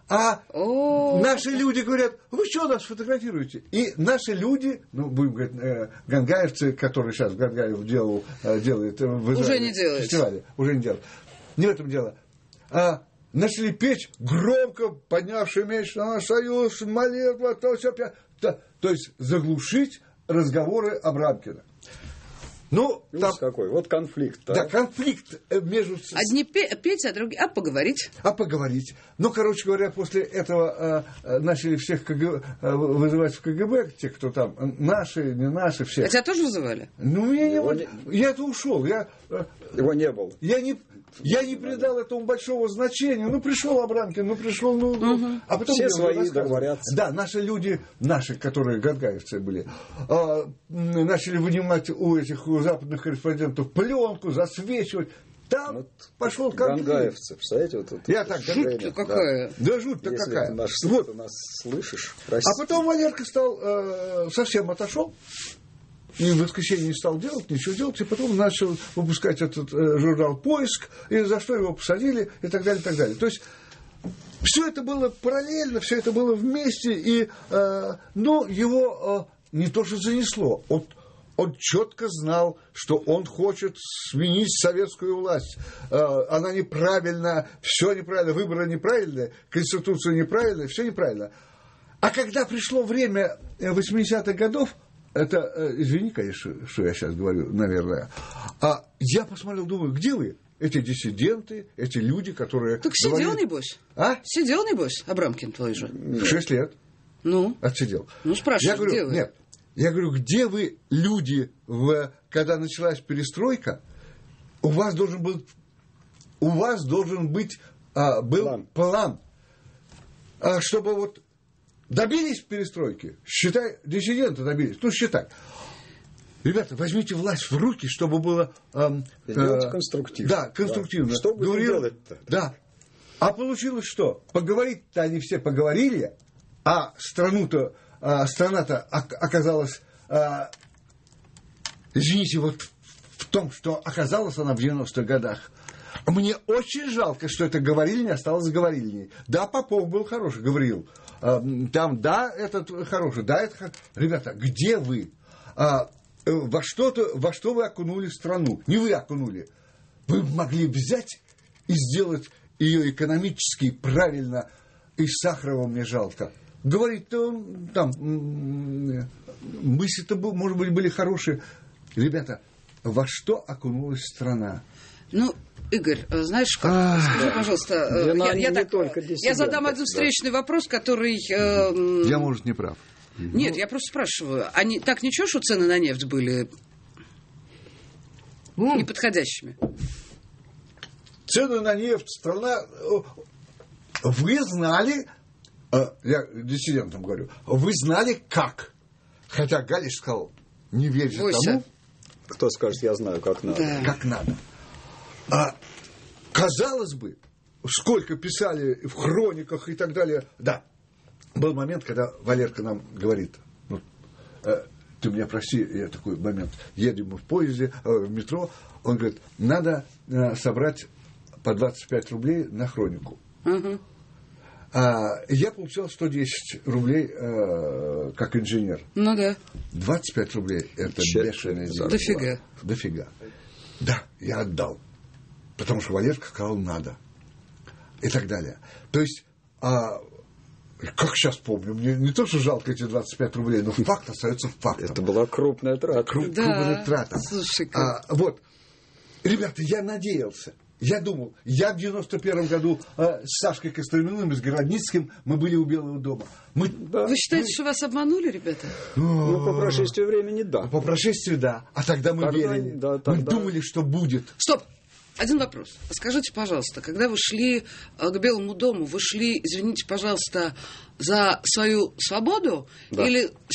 А наши люди говорят, вы что нас фотографируете? И наши люди, ну, будем говорить, гангаевцы, которые сейчас Гангаев делает в уже не делает. Фестивале, уже не делают. Не в этом дело. Начали петь громко, поднявший меч на союз, молитва, то есть заглушить разговоры Абрамкина. Ну, там какой? Вот конфликт. Да, конфликт между... Одни петь, а другие... поговорить. Поговорить. Ну, короче говоря, после этого начали всех вызывать в КГБ, те, кто там, наши, не наши, все. А тебя тоже вызывали? Ну, я это ушел. Его не было. Я не придал этому большого значения. Ну, пришел Абрамкин, пришел, а потом... Все свои договорятся. Да, наши люди, которые гангаевцы были, начали вынимать у этих западных корреспондентов пленку, засвечивать. Там пошел конфликт. Гангаевцы, представляете? Жуть-то какая. Да, жуть-то какая. Ты нас слышишь, прости. А потом Валерка совсем отошел. И в воскресенье не стал делать, ничего делать, и потом начал выпускать этот журнал «Поиск», и за что его посадили, и так далее, и так далее. То есть, все это было параллельно, все это было вместе, но его не то что занесло, он четко знал, что он хочет сменить советскую власть. Она неправильная, все неправильно, выборы неправильные, Конституция неправильная, все неправильно. А когда пришло время 80-х годов, это, извини, конечно, что я сейчас говорю, наверное, я посмотрел, думаю, где вы? Эти диссиденты, эти люди, которые... Так сидел, небось. Сидел, небось, Абрамкин твой же. 6 лет. Ну? Отсидел. Ну, спрашиваю, где вы? Нет. Я говорю, где вы, люди, когда началась перестройка, у вас должен быть план. Чтобы вот добились перестройки, считай, диссиденты добились, считай. Ребята, возьмите власть в руки, чтобы было... делать конструктивно. Да, конструктивно. Что будем делать-то? Да. А получилось что? Поговорить-то они все поговорили, а страна-то оказалась... извините, вот в том, что оказалась она в 90-х годах. Мне очень жалко, что это говорильня осталось говорильней. Да, Попов был хороший, говорил. Там, да, этот хороший, да, это хороший. Ребята, где вы? Во что вы окунули страну? Не вы окунули. Вы могли взять и сделать ее экономически правильно. И Сахарова мне жалко. Говорит-то он там, мысли-то, может быть, были хорошие. Ребята, во что окунулась страна? Ну, Игорь, знаешь, скажи, пожалуйста, я задам один встречный вопрос, который... Я, может, не прав. Нет, я просто спрашиваю, они так ничего, что цены на нефть были неподходящими? Цены на нефть, страна... Вы знали, я диссидентам говорю, вы знали как? Хотя Галич сказал, не верьте тому... Кто скажет, я знаю, как надо. Да. Как надо. Казалось бы, сколько писали в хрониках и так далее. Да, был момент, когда Валерка нам говорит, ты меня прости, я такой момент, едем мы в поезде, в метро, он говорит, надо собрать по 25 рублей на хронику. Угу. Я получал 110 рублей как инженер. Ну да. 25 рублей – это бешеная зарплата. Дофига. Да, я отдал. Потому что Валерка сказал, надо. И так далее. То есть, как сейчас помню, мне не то, что жалко эти 25 рублей, но факт остается фактом. Это была крупная трата. Крупная трата. Слушай, вот. Ребята, я надеялся. Я думал, я в 91-м году с Сашкой Костроминым и с Городницким мы были у Белого дома. Вы считаете, что вас обманули, ребята? Ну, по прошествии времени, да. По прошествии, да. А тогда мы верили. Да, мы думали, что будет. Стоп! Один вопрос. Скажите, пожалуйста, когда вы шли к Белому дому, вы шли, извините, пожалуйста, за свою свободу? Да. Или... Стоп!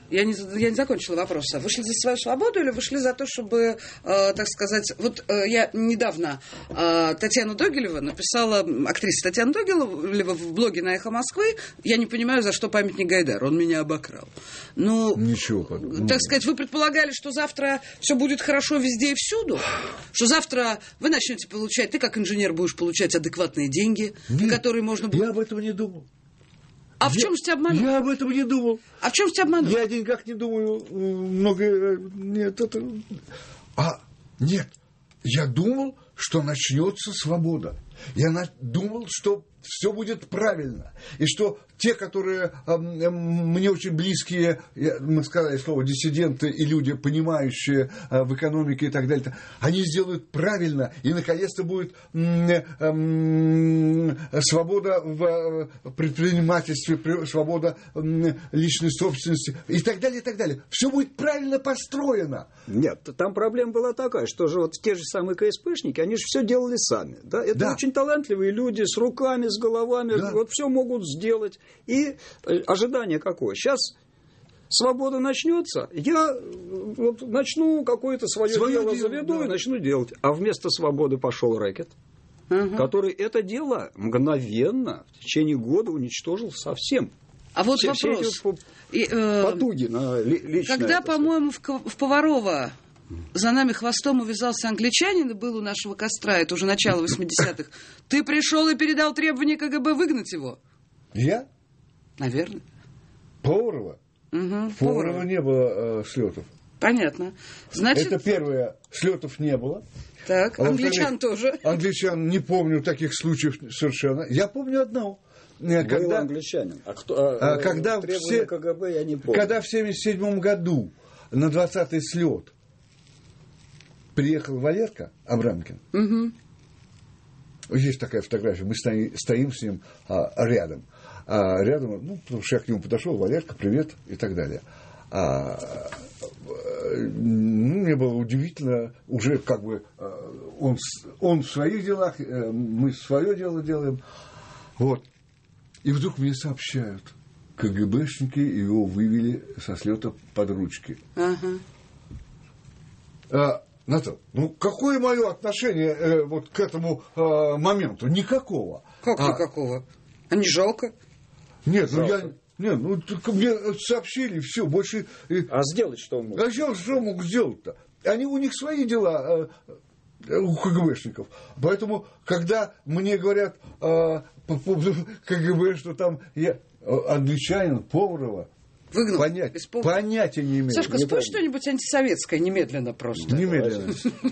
Я не закончила вопрос. Вы шли за свою свободу или вы шли за то, чтобы, так сказать... Вот я недавно Татьяна Догилева написала, актриса Татьяна Догилева в блоге на «Эхо Москвы», я не понимаю, за что памятник Гайдару, он меня обокрал. Ну, ничего подобного. Так сказать, вы предполагали, что завтра все будет хорошо везде и всюду? Что завтра вы начнете получать, ты как инженер будешь получать адекватные деньги, на которые можно будет... Я об этом не думал. А в чем же тебя обманул? Я об этом не думал. А в чем же тебя обманул? Я о деньгах не думаю. Нет, это... Нет. Я думал, что начнется свобода. Я думал, что все будет правильно. И что те, которые мне очень близкие, мы сказали слово диссиденты и люди, понимающие в экономике и так далее, они сделают правильно, и наконец-то будет свобода в предпринимательстве, свобода личной собственности и так далее, и так далее. Все будет правильно построено. Нет, там проблема была такая, что же вот те же самые КСПшники, они же все делали сами. Да? Это очень талантливые люди с руками, с головами, вот все могут сделать. И ожидание какое? Сейчас свобода начнется, я вот начну какое-то свое дело заведу и начну делать. А вместо свободы пошел рэкет, который это дело мгновенно в течение года уничтожил совсем. А вот вопрос. Потуги на личное. Когда, по-моему, в Поварова за нами хвостом увязался англичанин и был у нашего костра, это уже начало 80-х, ты пришел и передал требование КГБ выгнать его? Я? Наверное. Поварова? Поварова не было слетов. Понятно. Значит... Это первое, слетов не было. Так, англичан тоже. Англичан, не помню таких случаев совершенно. Я помню одного. Был англичанин. Когда требования КГБ я не помню. Когда в 1977 году на 20-й слет приехал Валерка Абрамкин, есть такая фотография, мы стоим с ним рядом. Рядом, потому что я к нему подошел, Валерка, привет, и так далее. Мне было удивительно, уже как бы он в своих делах, мы свое дело делаем. Вот. И вдруг мне сообщают, КГБшники его вывели со слета под ручки. Наталья, какое мое отношение вот к этому моменту? Никакого. Как никакого? А не жалко? Нет, мне сообщили, все, больше... А сделать что он мог? А что мог сделать-то? У них свои дела, у КГБшников. Поэтому, когда мне говорят по поводу КГБ, что там англичанин, Поварова, выгнал. Понятия не имею. Сашка, спой что-нибудь антисоветское немедленно просто. Немедленно.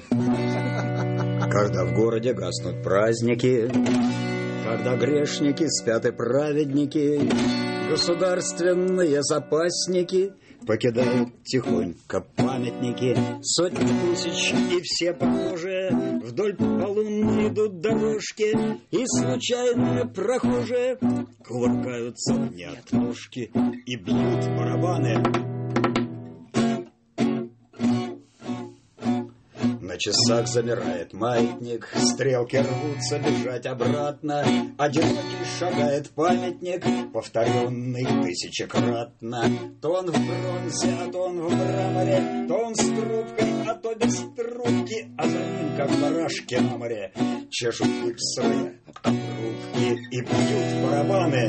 Когда в городе гаснут праздники, когда грешники спят и праведники, государственные запасники покидают тихонько памятники. Сотни тысяч и все похожие вдоль полунной идут дорожки, и случайные прохожие кувыркаются в неотножки и бьют барабаны. На часах замирает маятник, стрелки рвутся бежать обратно. Одинокий шагает памятник, повторенный тысячекратно. То он в бронзе, а то он в мраморе, то он с трубкой, а то без трубки, а за ним, как барашки на море, чешут пыль свои обрубки и бьют барабаны.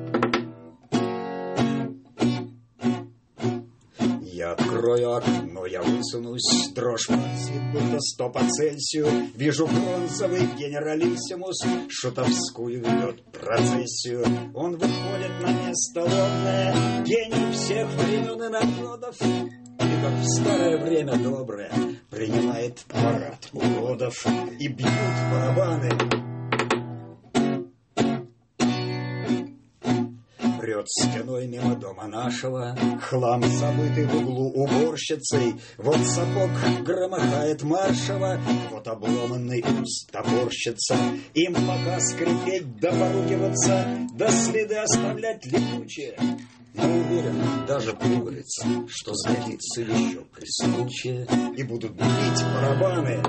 Я открою окно, я высунусь, дрожь пронзит, будто 100 по Цельсию. Вижу бронзовый генералиссимус, шутовскую ведет процессию. Он выходит на место лобное, гений всех времен и народов, и как в старое время доброе принимает парад уродов и бьют барабаны. Прет стеной мимо дома нашего, хлам, забытый в углу уборщицей. Вот сапог громыхает маршево, вот обломанный ус топорщится. Им пока скрипеть да поругиваться, да следы оставлять летучие. Но уверен, даже пуговица, что сгодится еще при случае, и будут бить барабаны.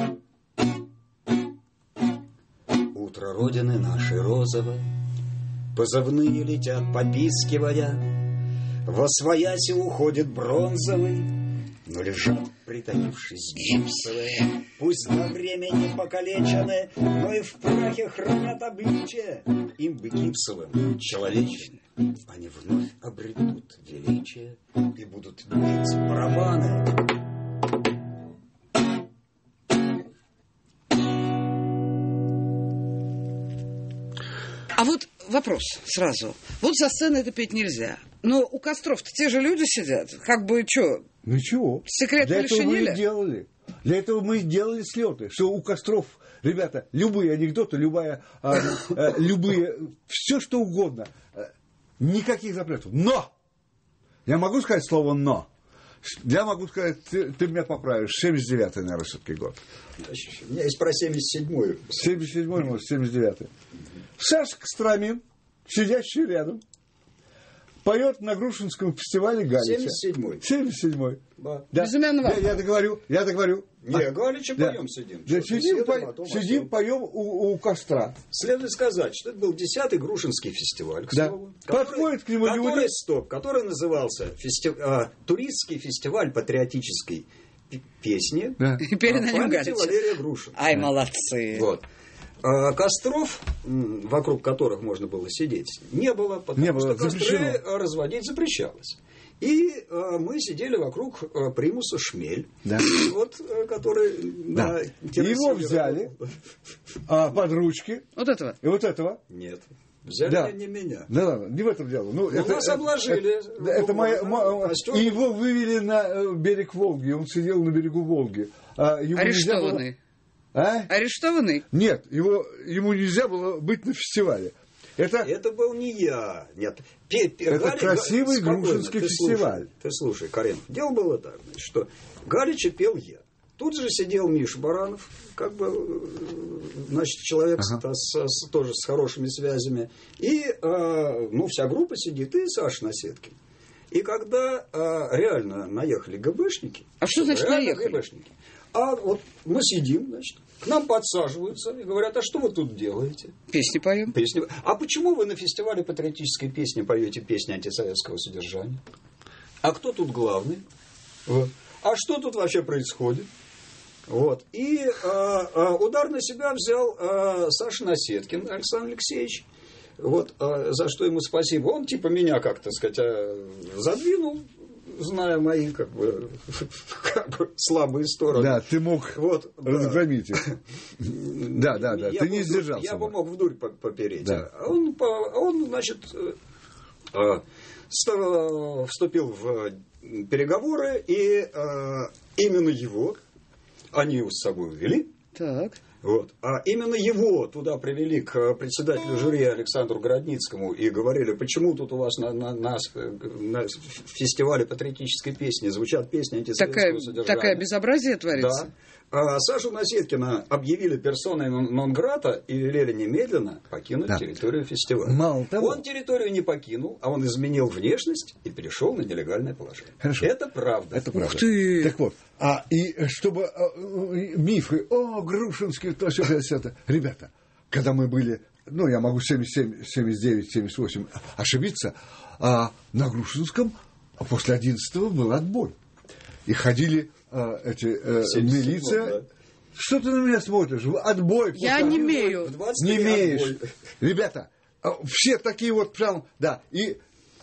Утро Родины нашей розово, позывные летят, попискивая. Восвояси уходит бронзовый, но лежат, притаившись, гипсовые. Пусть до времени покалечены, но и в прахе хранят обличие. Им бы гипсовым, человечным, они вновь обретут величие и будут бить барабаны. А вот вопрос сразу. Вот со сцены это петь нельзя. Но у костров-то те же люди сидят. Как бы что? Ничего. Секрет Для этого мы полишинеля? и делали. Для этого мы и делали слеты. Что у костров, ребята, любые анекдоты, любые, все что угодно. Никаких запретов. Но! Я могу сказать слово «но». Я могу сказать, ты меня поправишь, 79-й, наверное, все-таки год. У меня есть про 77-й. 77-й, может, 79-й. Саша Костромин, сидящий рядом, поет на Грушинском фестивале Галича. 77-й. 77-й. Да. Безымянного. Я договорю. Не, Галича Да. поем сидим. Да, сидим, Поем. поем у костра. Следует сказать, что это был 10-й Грушинский фестиваль, к Да. слову, Подходит к нему люди. который назывался Туристский фестиваль патриотической песни. Да. И пели на нем памяти Галича. Валерия Грушина. Ай, молодцы. Вот. Костров, вокруг которых можно было сидеть, не было, потому Не было, что костры запрещено. разводить запрещалось. И мы сидели вокруг примуса Шмель, Да. вот, который Да. на Его взяли под ручки. Вот этого. И вот этого. Нет. Взяли Да. не меня. Да ладно, не в этом дело. Ну, Нас обложили. Это Костюм. И его вывели на берег Волги. Он сидел на берегу Волги. Арестованный. Арестованный? Нет, ему нельзя было быть на фестивале. Это был не я. Нет. Это красивый грушинский фестиваль. Ты слушай, Карен, дело было так, значит, что Галича пел я. Тут же сидел Миша Баранов, как бы, значит, человек тоже с хорошими связями. И, вся группа сидит, и Саша Насеткин. И когда реально наехали ГБшники... А что значит наехали? ГБшники. А вот мы сидим, значит, к нам подсаживаются и говорят, а что вы тут делаете? Песни поем. Песни. А почему вы на фестивале патриотической песни поете песни антисоветского содержания? А кто тут главный? Вот. А что тут вообще происходит? Вот. И удар на себя взял Саша Насеткин Александр Алексеевич. Вот, за что ему спасибо. Он типа меня, как так сказать, задвинул, зная мои как бы слабые стороны. Да, ты мог разгромить их. Да. Ты не сдержался. Я бы мог в дурь попереть. Да. Он, значит, вступил в переговоры, и именно его они с собой увели. Так. Вот. А именно его туда привели к председателю жюри Александру Городницкому и говорили, почему тут у вас на фестивале патриотической песни звучат песни антисоветского содержания. Такое безобразие творится. Да. А Сашу Насеткина объявили персоной нон-грата и велели немедленно покинуть территорию фестиваля. Мало того. Он территорию не покинул, а он изменил внешность и перешел на нелегальное положение. Хорошо. Это правда. Это правда. Ух ты! Так вот, и чтобы мифы, Грушинский, то все это. Ребята, когда мы были, я могу 77, 79, 78 ошибиться, на Грушинском после 11-го был отбой. И ходили милиция. Да. Что ты на меня смотришь? Отбой. Я не имею. Не имеешь. Ребята, все такие вот прям, да. И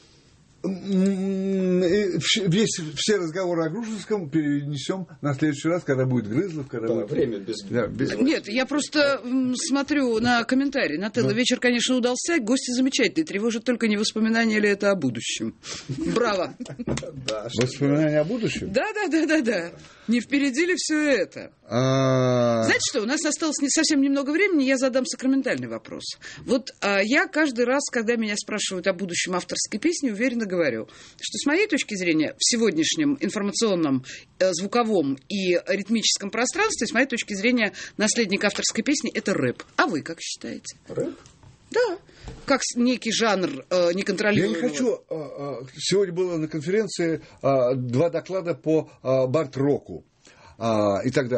все разговоры о Грушинском перенесем на следующий раз, когда будет Грызлов, когда будет... Время без... Нет, я просто смотрю на комментарии. Нателло, вечер, конечно, удался, гости замечательные. Тревожит только не воспоминания ли это о будущем. Браво. Воспоминания о будущем? Да. Не впереди ли все это? Знаете что, у нас осталось совсем немного времени, я задам сакраментальный вопрос. Вот я каждый раз, когда меня спрашивают о будущем авторской песни, уверенно говорю, что с моей точки зрения в сегодняшнем информационном, звуковом и ритмическом пространстве, с моей точки зрения, наследник авторской песни – это рэп. А вы как считаете? Рэп? Да. Как некий жанр неконтролируемого. Я не хочу... Сегодня было на конференции 2 доклада по бард-року и так далее.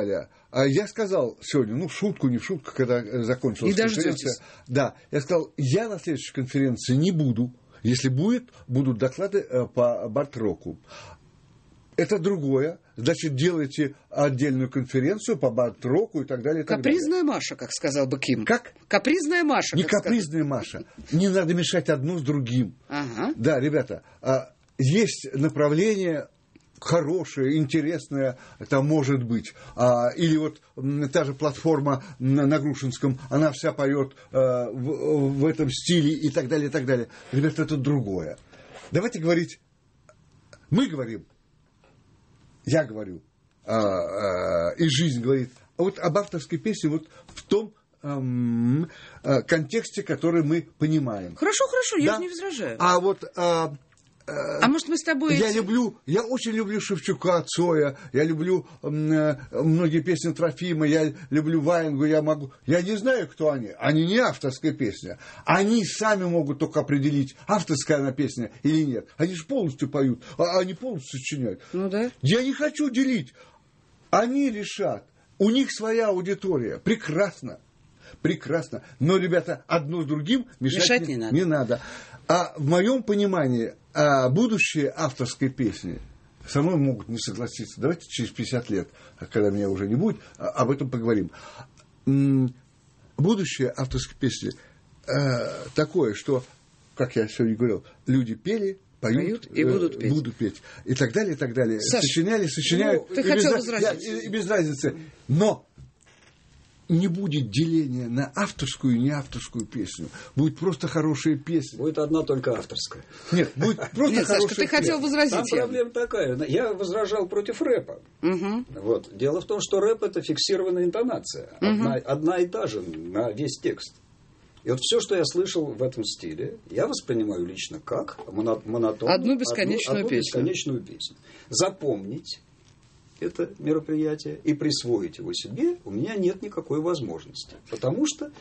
я сказал сегодня, в шутку, не в шутку, когда закончилась конференция. Да, я сказал, я на следующей конференции не буду. Если будут доклады по Бартроку. Это другое. Значит, делайте отдельную конференцию по Бартроку и так далее. И так Капризная далее. Маша, как сказал бы Ким. Как? Капризная Маша. Не капризная Маша. Не надо мешать одно с другим. Ага. Да, ребята, есть направление хорошее, интересное, там может быть. Или вот та же платформа на Грушинском, она вся поет в этом стиле и так далее, и так далее. Ребята, это другое. Давайте говорить, мы говорим, я говорю, и жизнь говорит, вот об авторской песне вот в том контексте, который мы понимаем. Хорошо, я же не возражаю. А вот... может, мы с тобой... Я очень люблю Шевчука, Цоя, я люблю многие песни Трофима, я люблю Ваенгу, я не знаю, кто они. Они не авторская песня. Они сами могут только определить, авторская она песня или нет. Они же полностью поют, они полностью сочиняют. Ну да. Я не хочу делить. Они решат. У них своя аудитория. Прекрасно. Но, ребята, одно с другим мешать не надо. А в моем понимании будущее авторской песни со мной могут не согласиться. Давайте через 50 лет, когда меня уже не будет, об этом поговорим. Будущее авторской песни такое, что, как я сегодня говорил, люди пели, поют и будут петь. И так далее, и так далее. Саш, сочиняют. Ты хотел возразить. И без разницы. Но не будет деления на авторскую и неавторскую песню. Будет просто хорошая песня. Будет одна только авторская. Нет, будет просто Нет, хорошая Сашка, ты хотел возразить. Там проблема такая. Я возражал против рэпа. Угу. Вот. Дело в том, что рэп – это фиксированная интонация. Одна и та же на весь текст. И вот все, что я слышал в этом стиле, я воспринимаю лично как монотонную одну бесконечную песню. Запомнить это мероприятие и присвоить его себе у меня нет никакой возможности. Потому что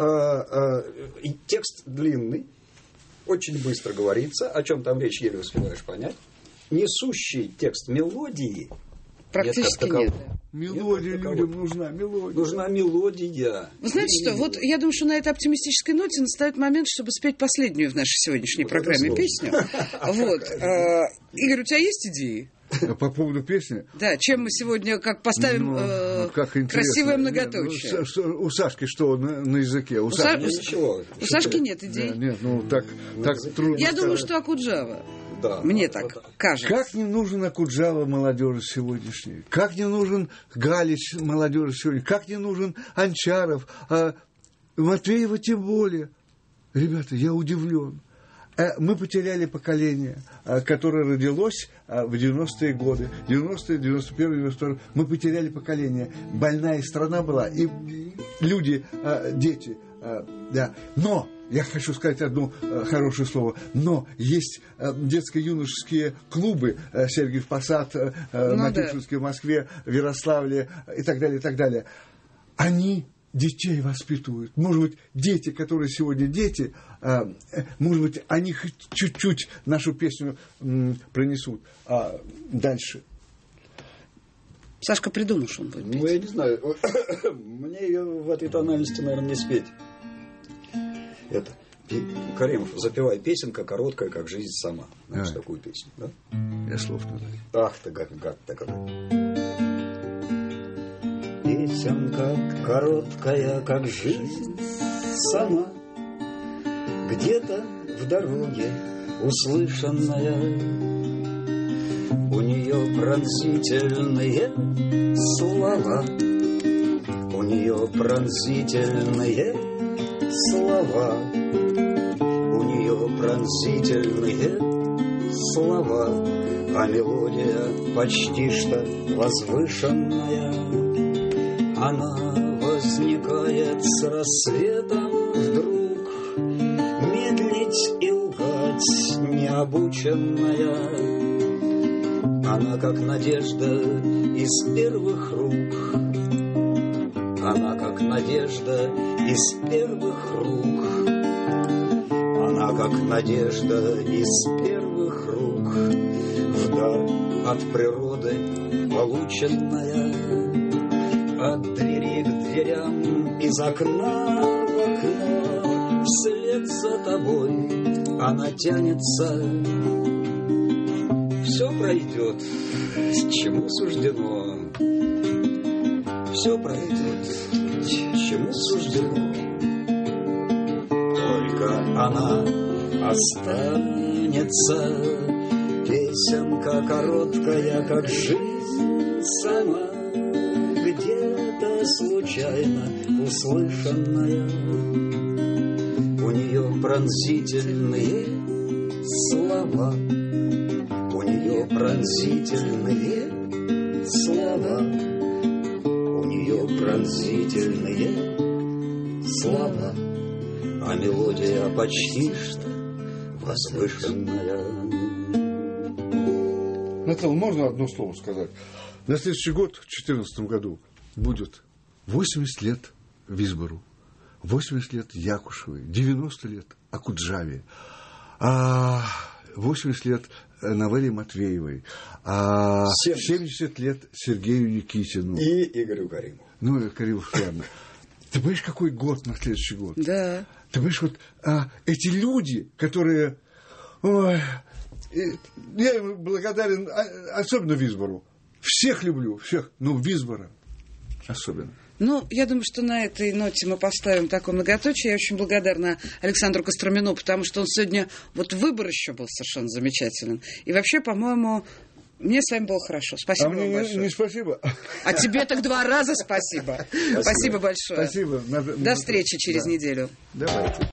текст длинный, очень быстро говорится, о чем там речь, еле успеваешь понять. Несущий текст мелодии практически нет. Мелодия людям нужна, мелодия. Нужна мелодия. Вы знаете что, вот я думаю, что на этой оптимистической ноте настает момент, чтобы спеть последнюю в нашей сегодняшней программе песню. Вот. Игорь, у тебя есть идеи? По поводу песни? Да, чем мы сегодня как поставим красивое многоточие. У Сашки что на языке? У Сашки нет идей. Нет, так трудно. Я думаю, что Акуджава. Да, мне так кажется. Как не нужен Акуджава молодежи сегодняшней? Как не нужен Галич молодежи сегодня? Как не нужен Анчаров? Матвеева тем более. Ребята, я удивлен. Мы потеряли поколение, которое родилось в 90-е годы. 90-е, 91-е, 92-е. Мы потеряли поколение. Больная страна была. И люди, дети. Да. Но, я хочу сказать одно хорошее слово, но есть детско-юношеские клубы Сергиев Посад, Матюшинский в Москве, в Ярославле и так далее, и так далее. Они детей воспитывают. Может быть, дети, которые сегодня дети, может быть, они хоть чуть-чуть нашу песню пронесут. А дальше. Сашка придумал, что он будет петь. Я не знаю. Мне ее в этой тональности, наверное, не спеть. Это Каримов, запевай песенка короткая, как жизнь сама. Знаешь такую песню, да? Я слов не знаю. Ах ты, гад такой. Песенка короткая, как жизнь сама, где-то в дороге услышанная. У нее пронзительные слова, у нее пронзительные слова, у нее пронзительные слова, а мелодия почти что возвышенная. Она возникает с рассветом вдруг, медлить и лгать необученная. Она как надежда из первых рук, она как надежда из первых рук, она как надежда из первых рук, в дар от природы полученная. от двери к дверям, из окна в окно, вслед за тобой она тянется. Все пройдет, чему суждено. Все пройдет, чему суждено. Только она останется. Песенка короткая, как жизнь сама, где-то случайно услышанная. У нее пронзительные слова, у нее пронзительные слова, у нее пронзительные слова, а мелодия почти что возвышенная. Наталья, можно одно слово сказать? На следующий год, в 2014 году, будет 80 лет Висбору, 80 лет Якушевой, 90 лет Акуджаве, 80 лет Новелле Матвеевой, 70 лет Сергею Никитину. И Игорю Каримову. Ну, Каримов, ладно. Ты понимаешь, какой год на следующий год? Да. Ты понимаешь, вот эти люди, которые... Ой, я им благодарен, особенно Висбору. Всех люблю, всех, но Висбора особенно. Ну, я думаю, что на этой ноте мы поставим такое многоточие. Я очень благодарна Александру Костромину, потому что он сегодня... Вот выбор еще был совершенно замечателен. И вообще, по-моему, мне с вами было хорошо. Спасибо вам мне большое. Не спасибо. А тебе так 2 раза спасибо. Спасибо большое. Спасибо. До встречи через неделю. Давайте.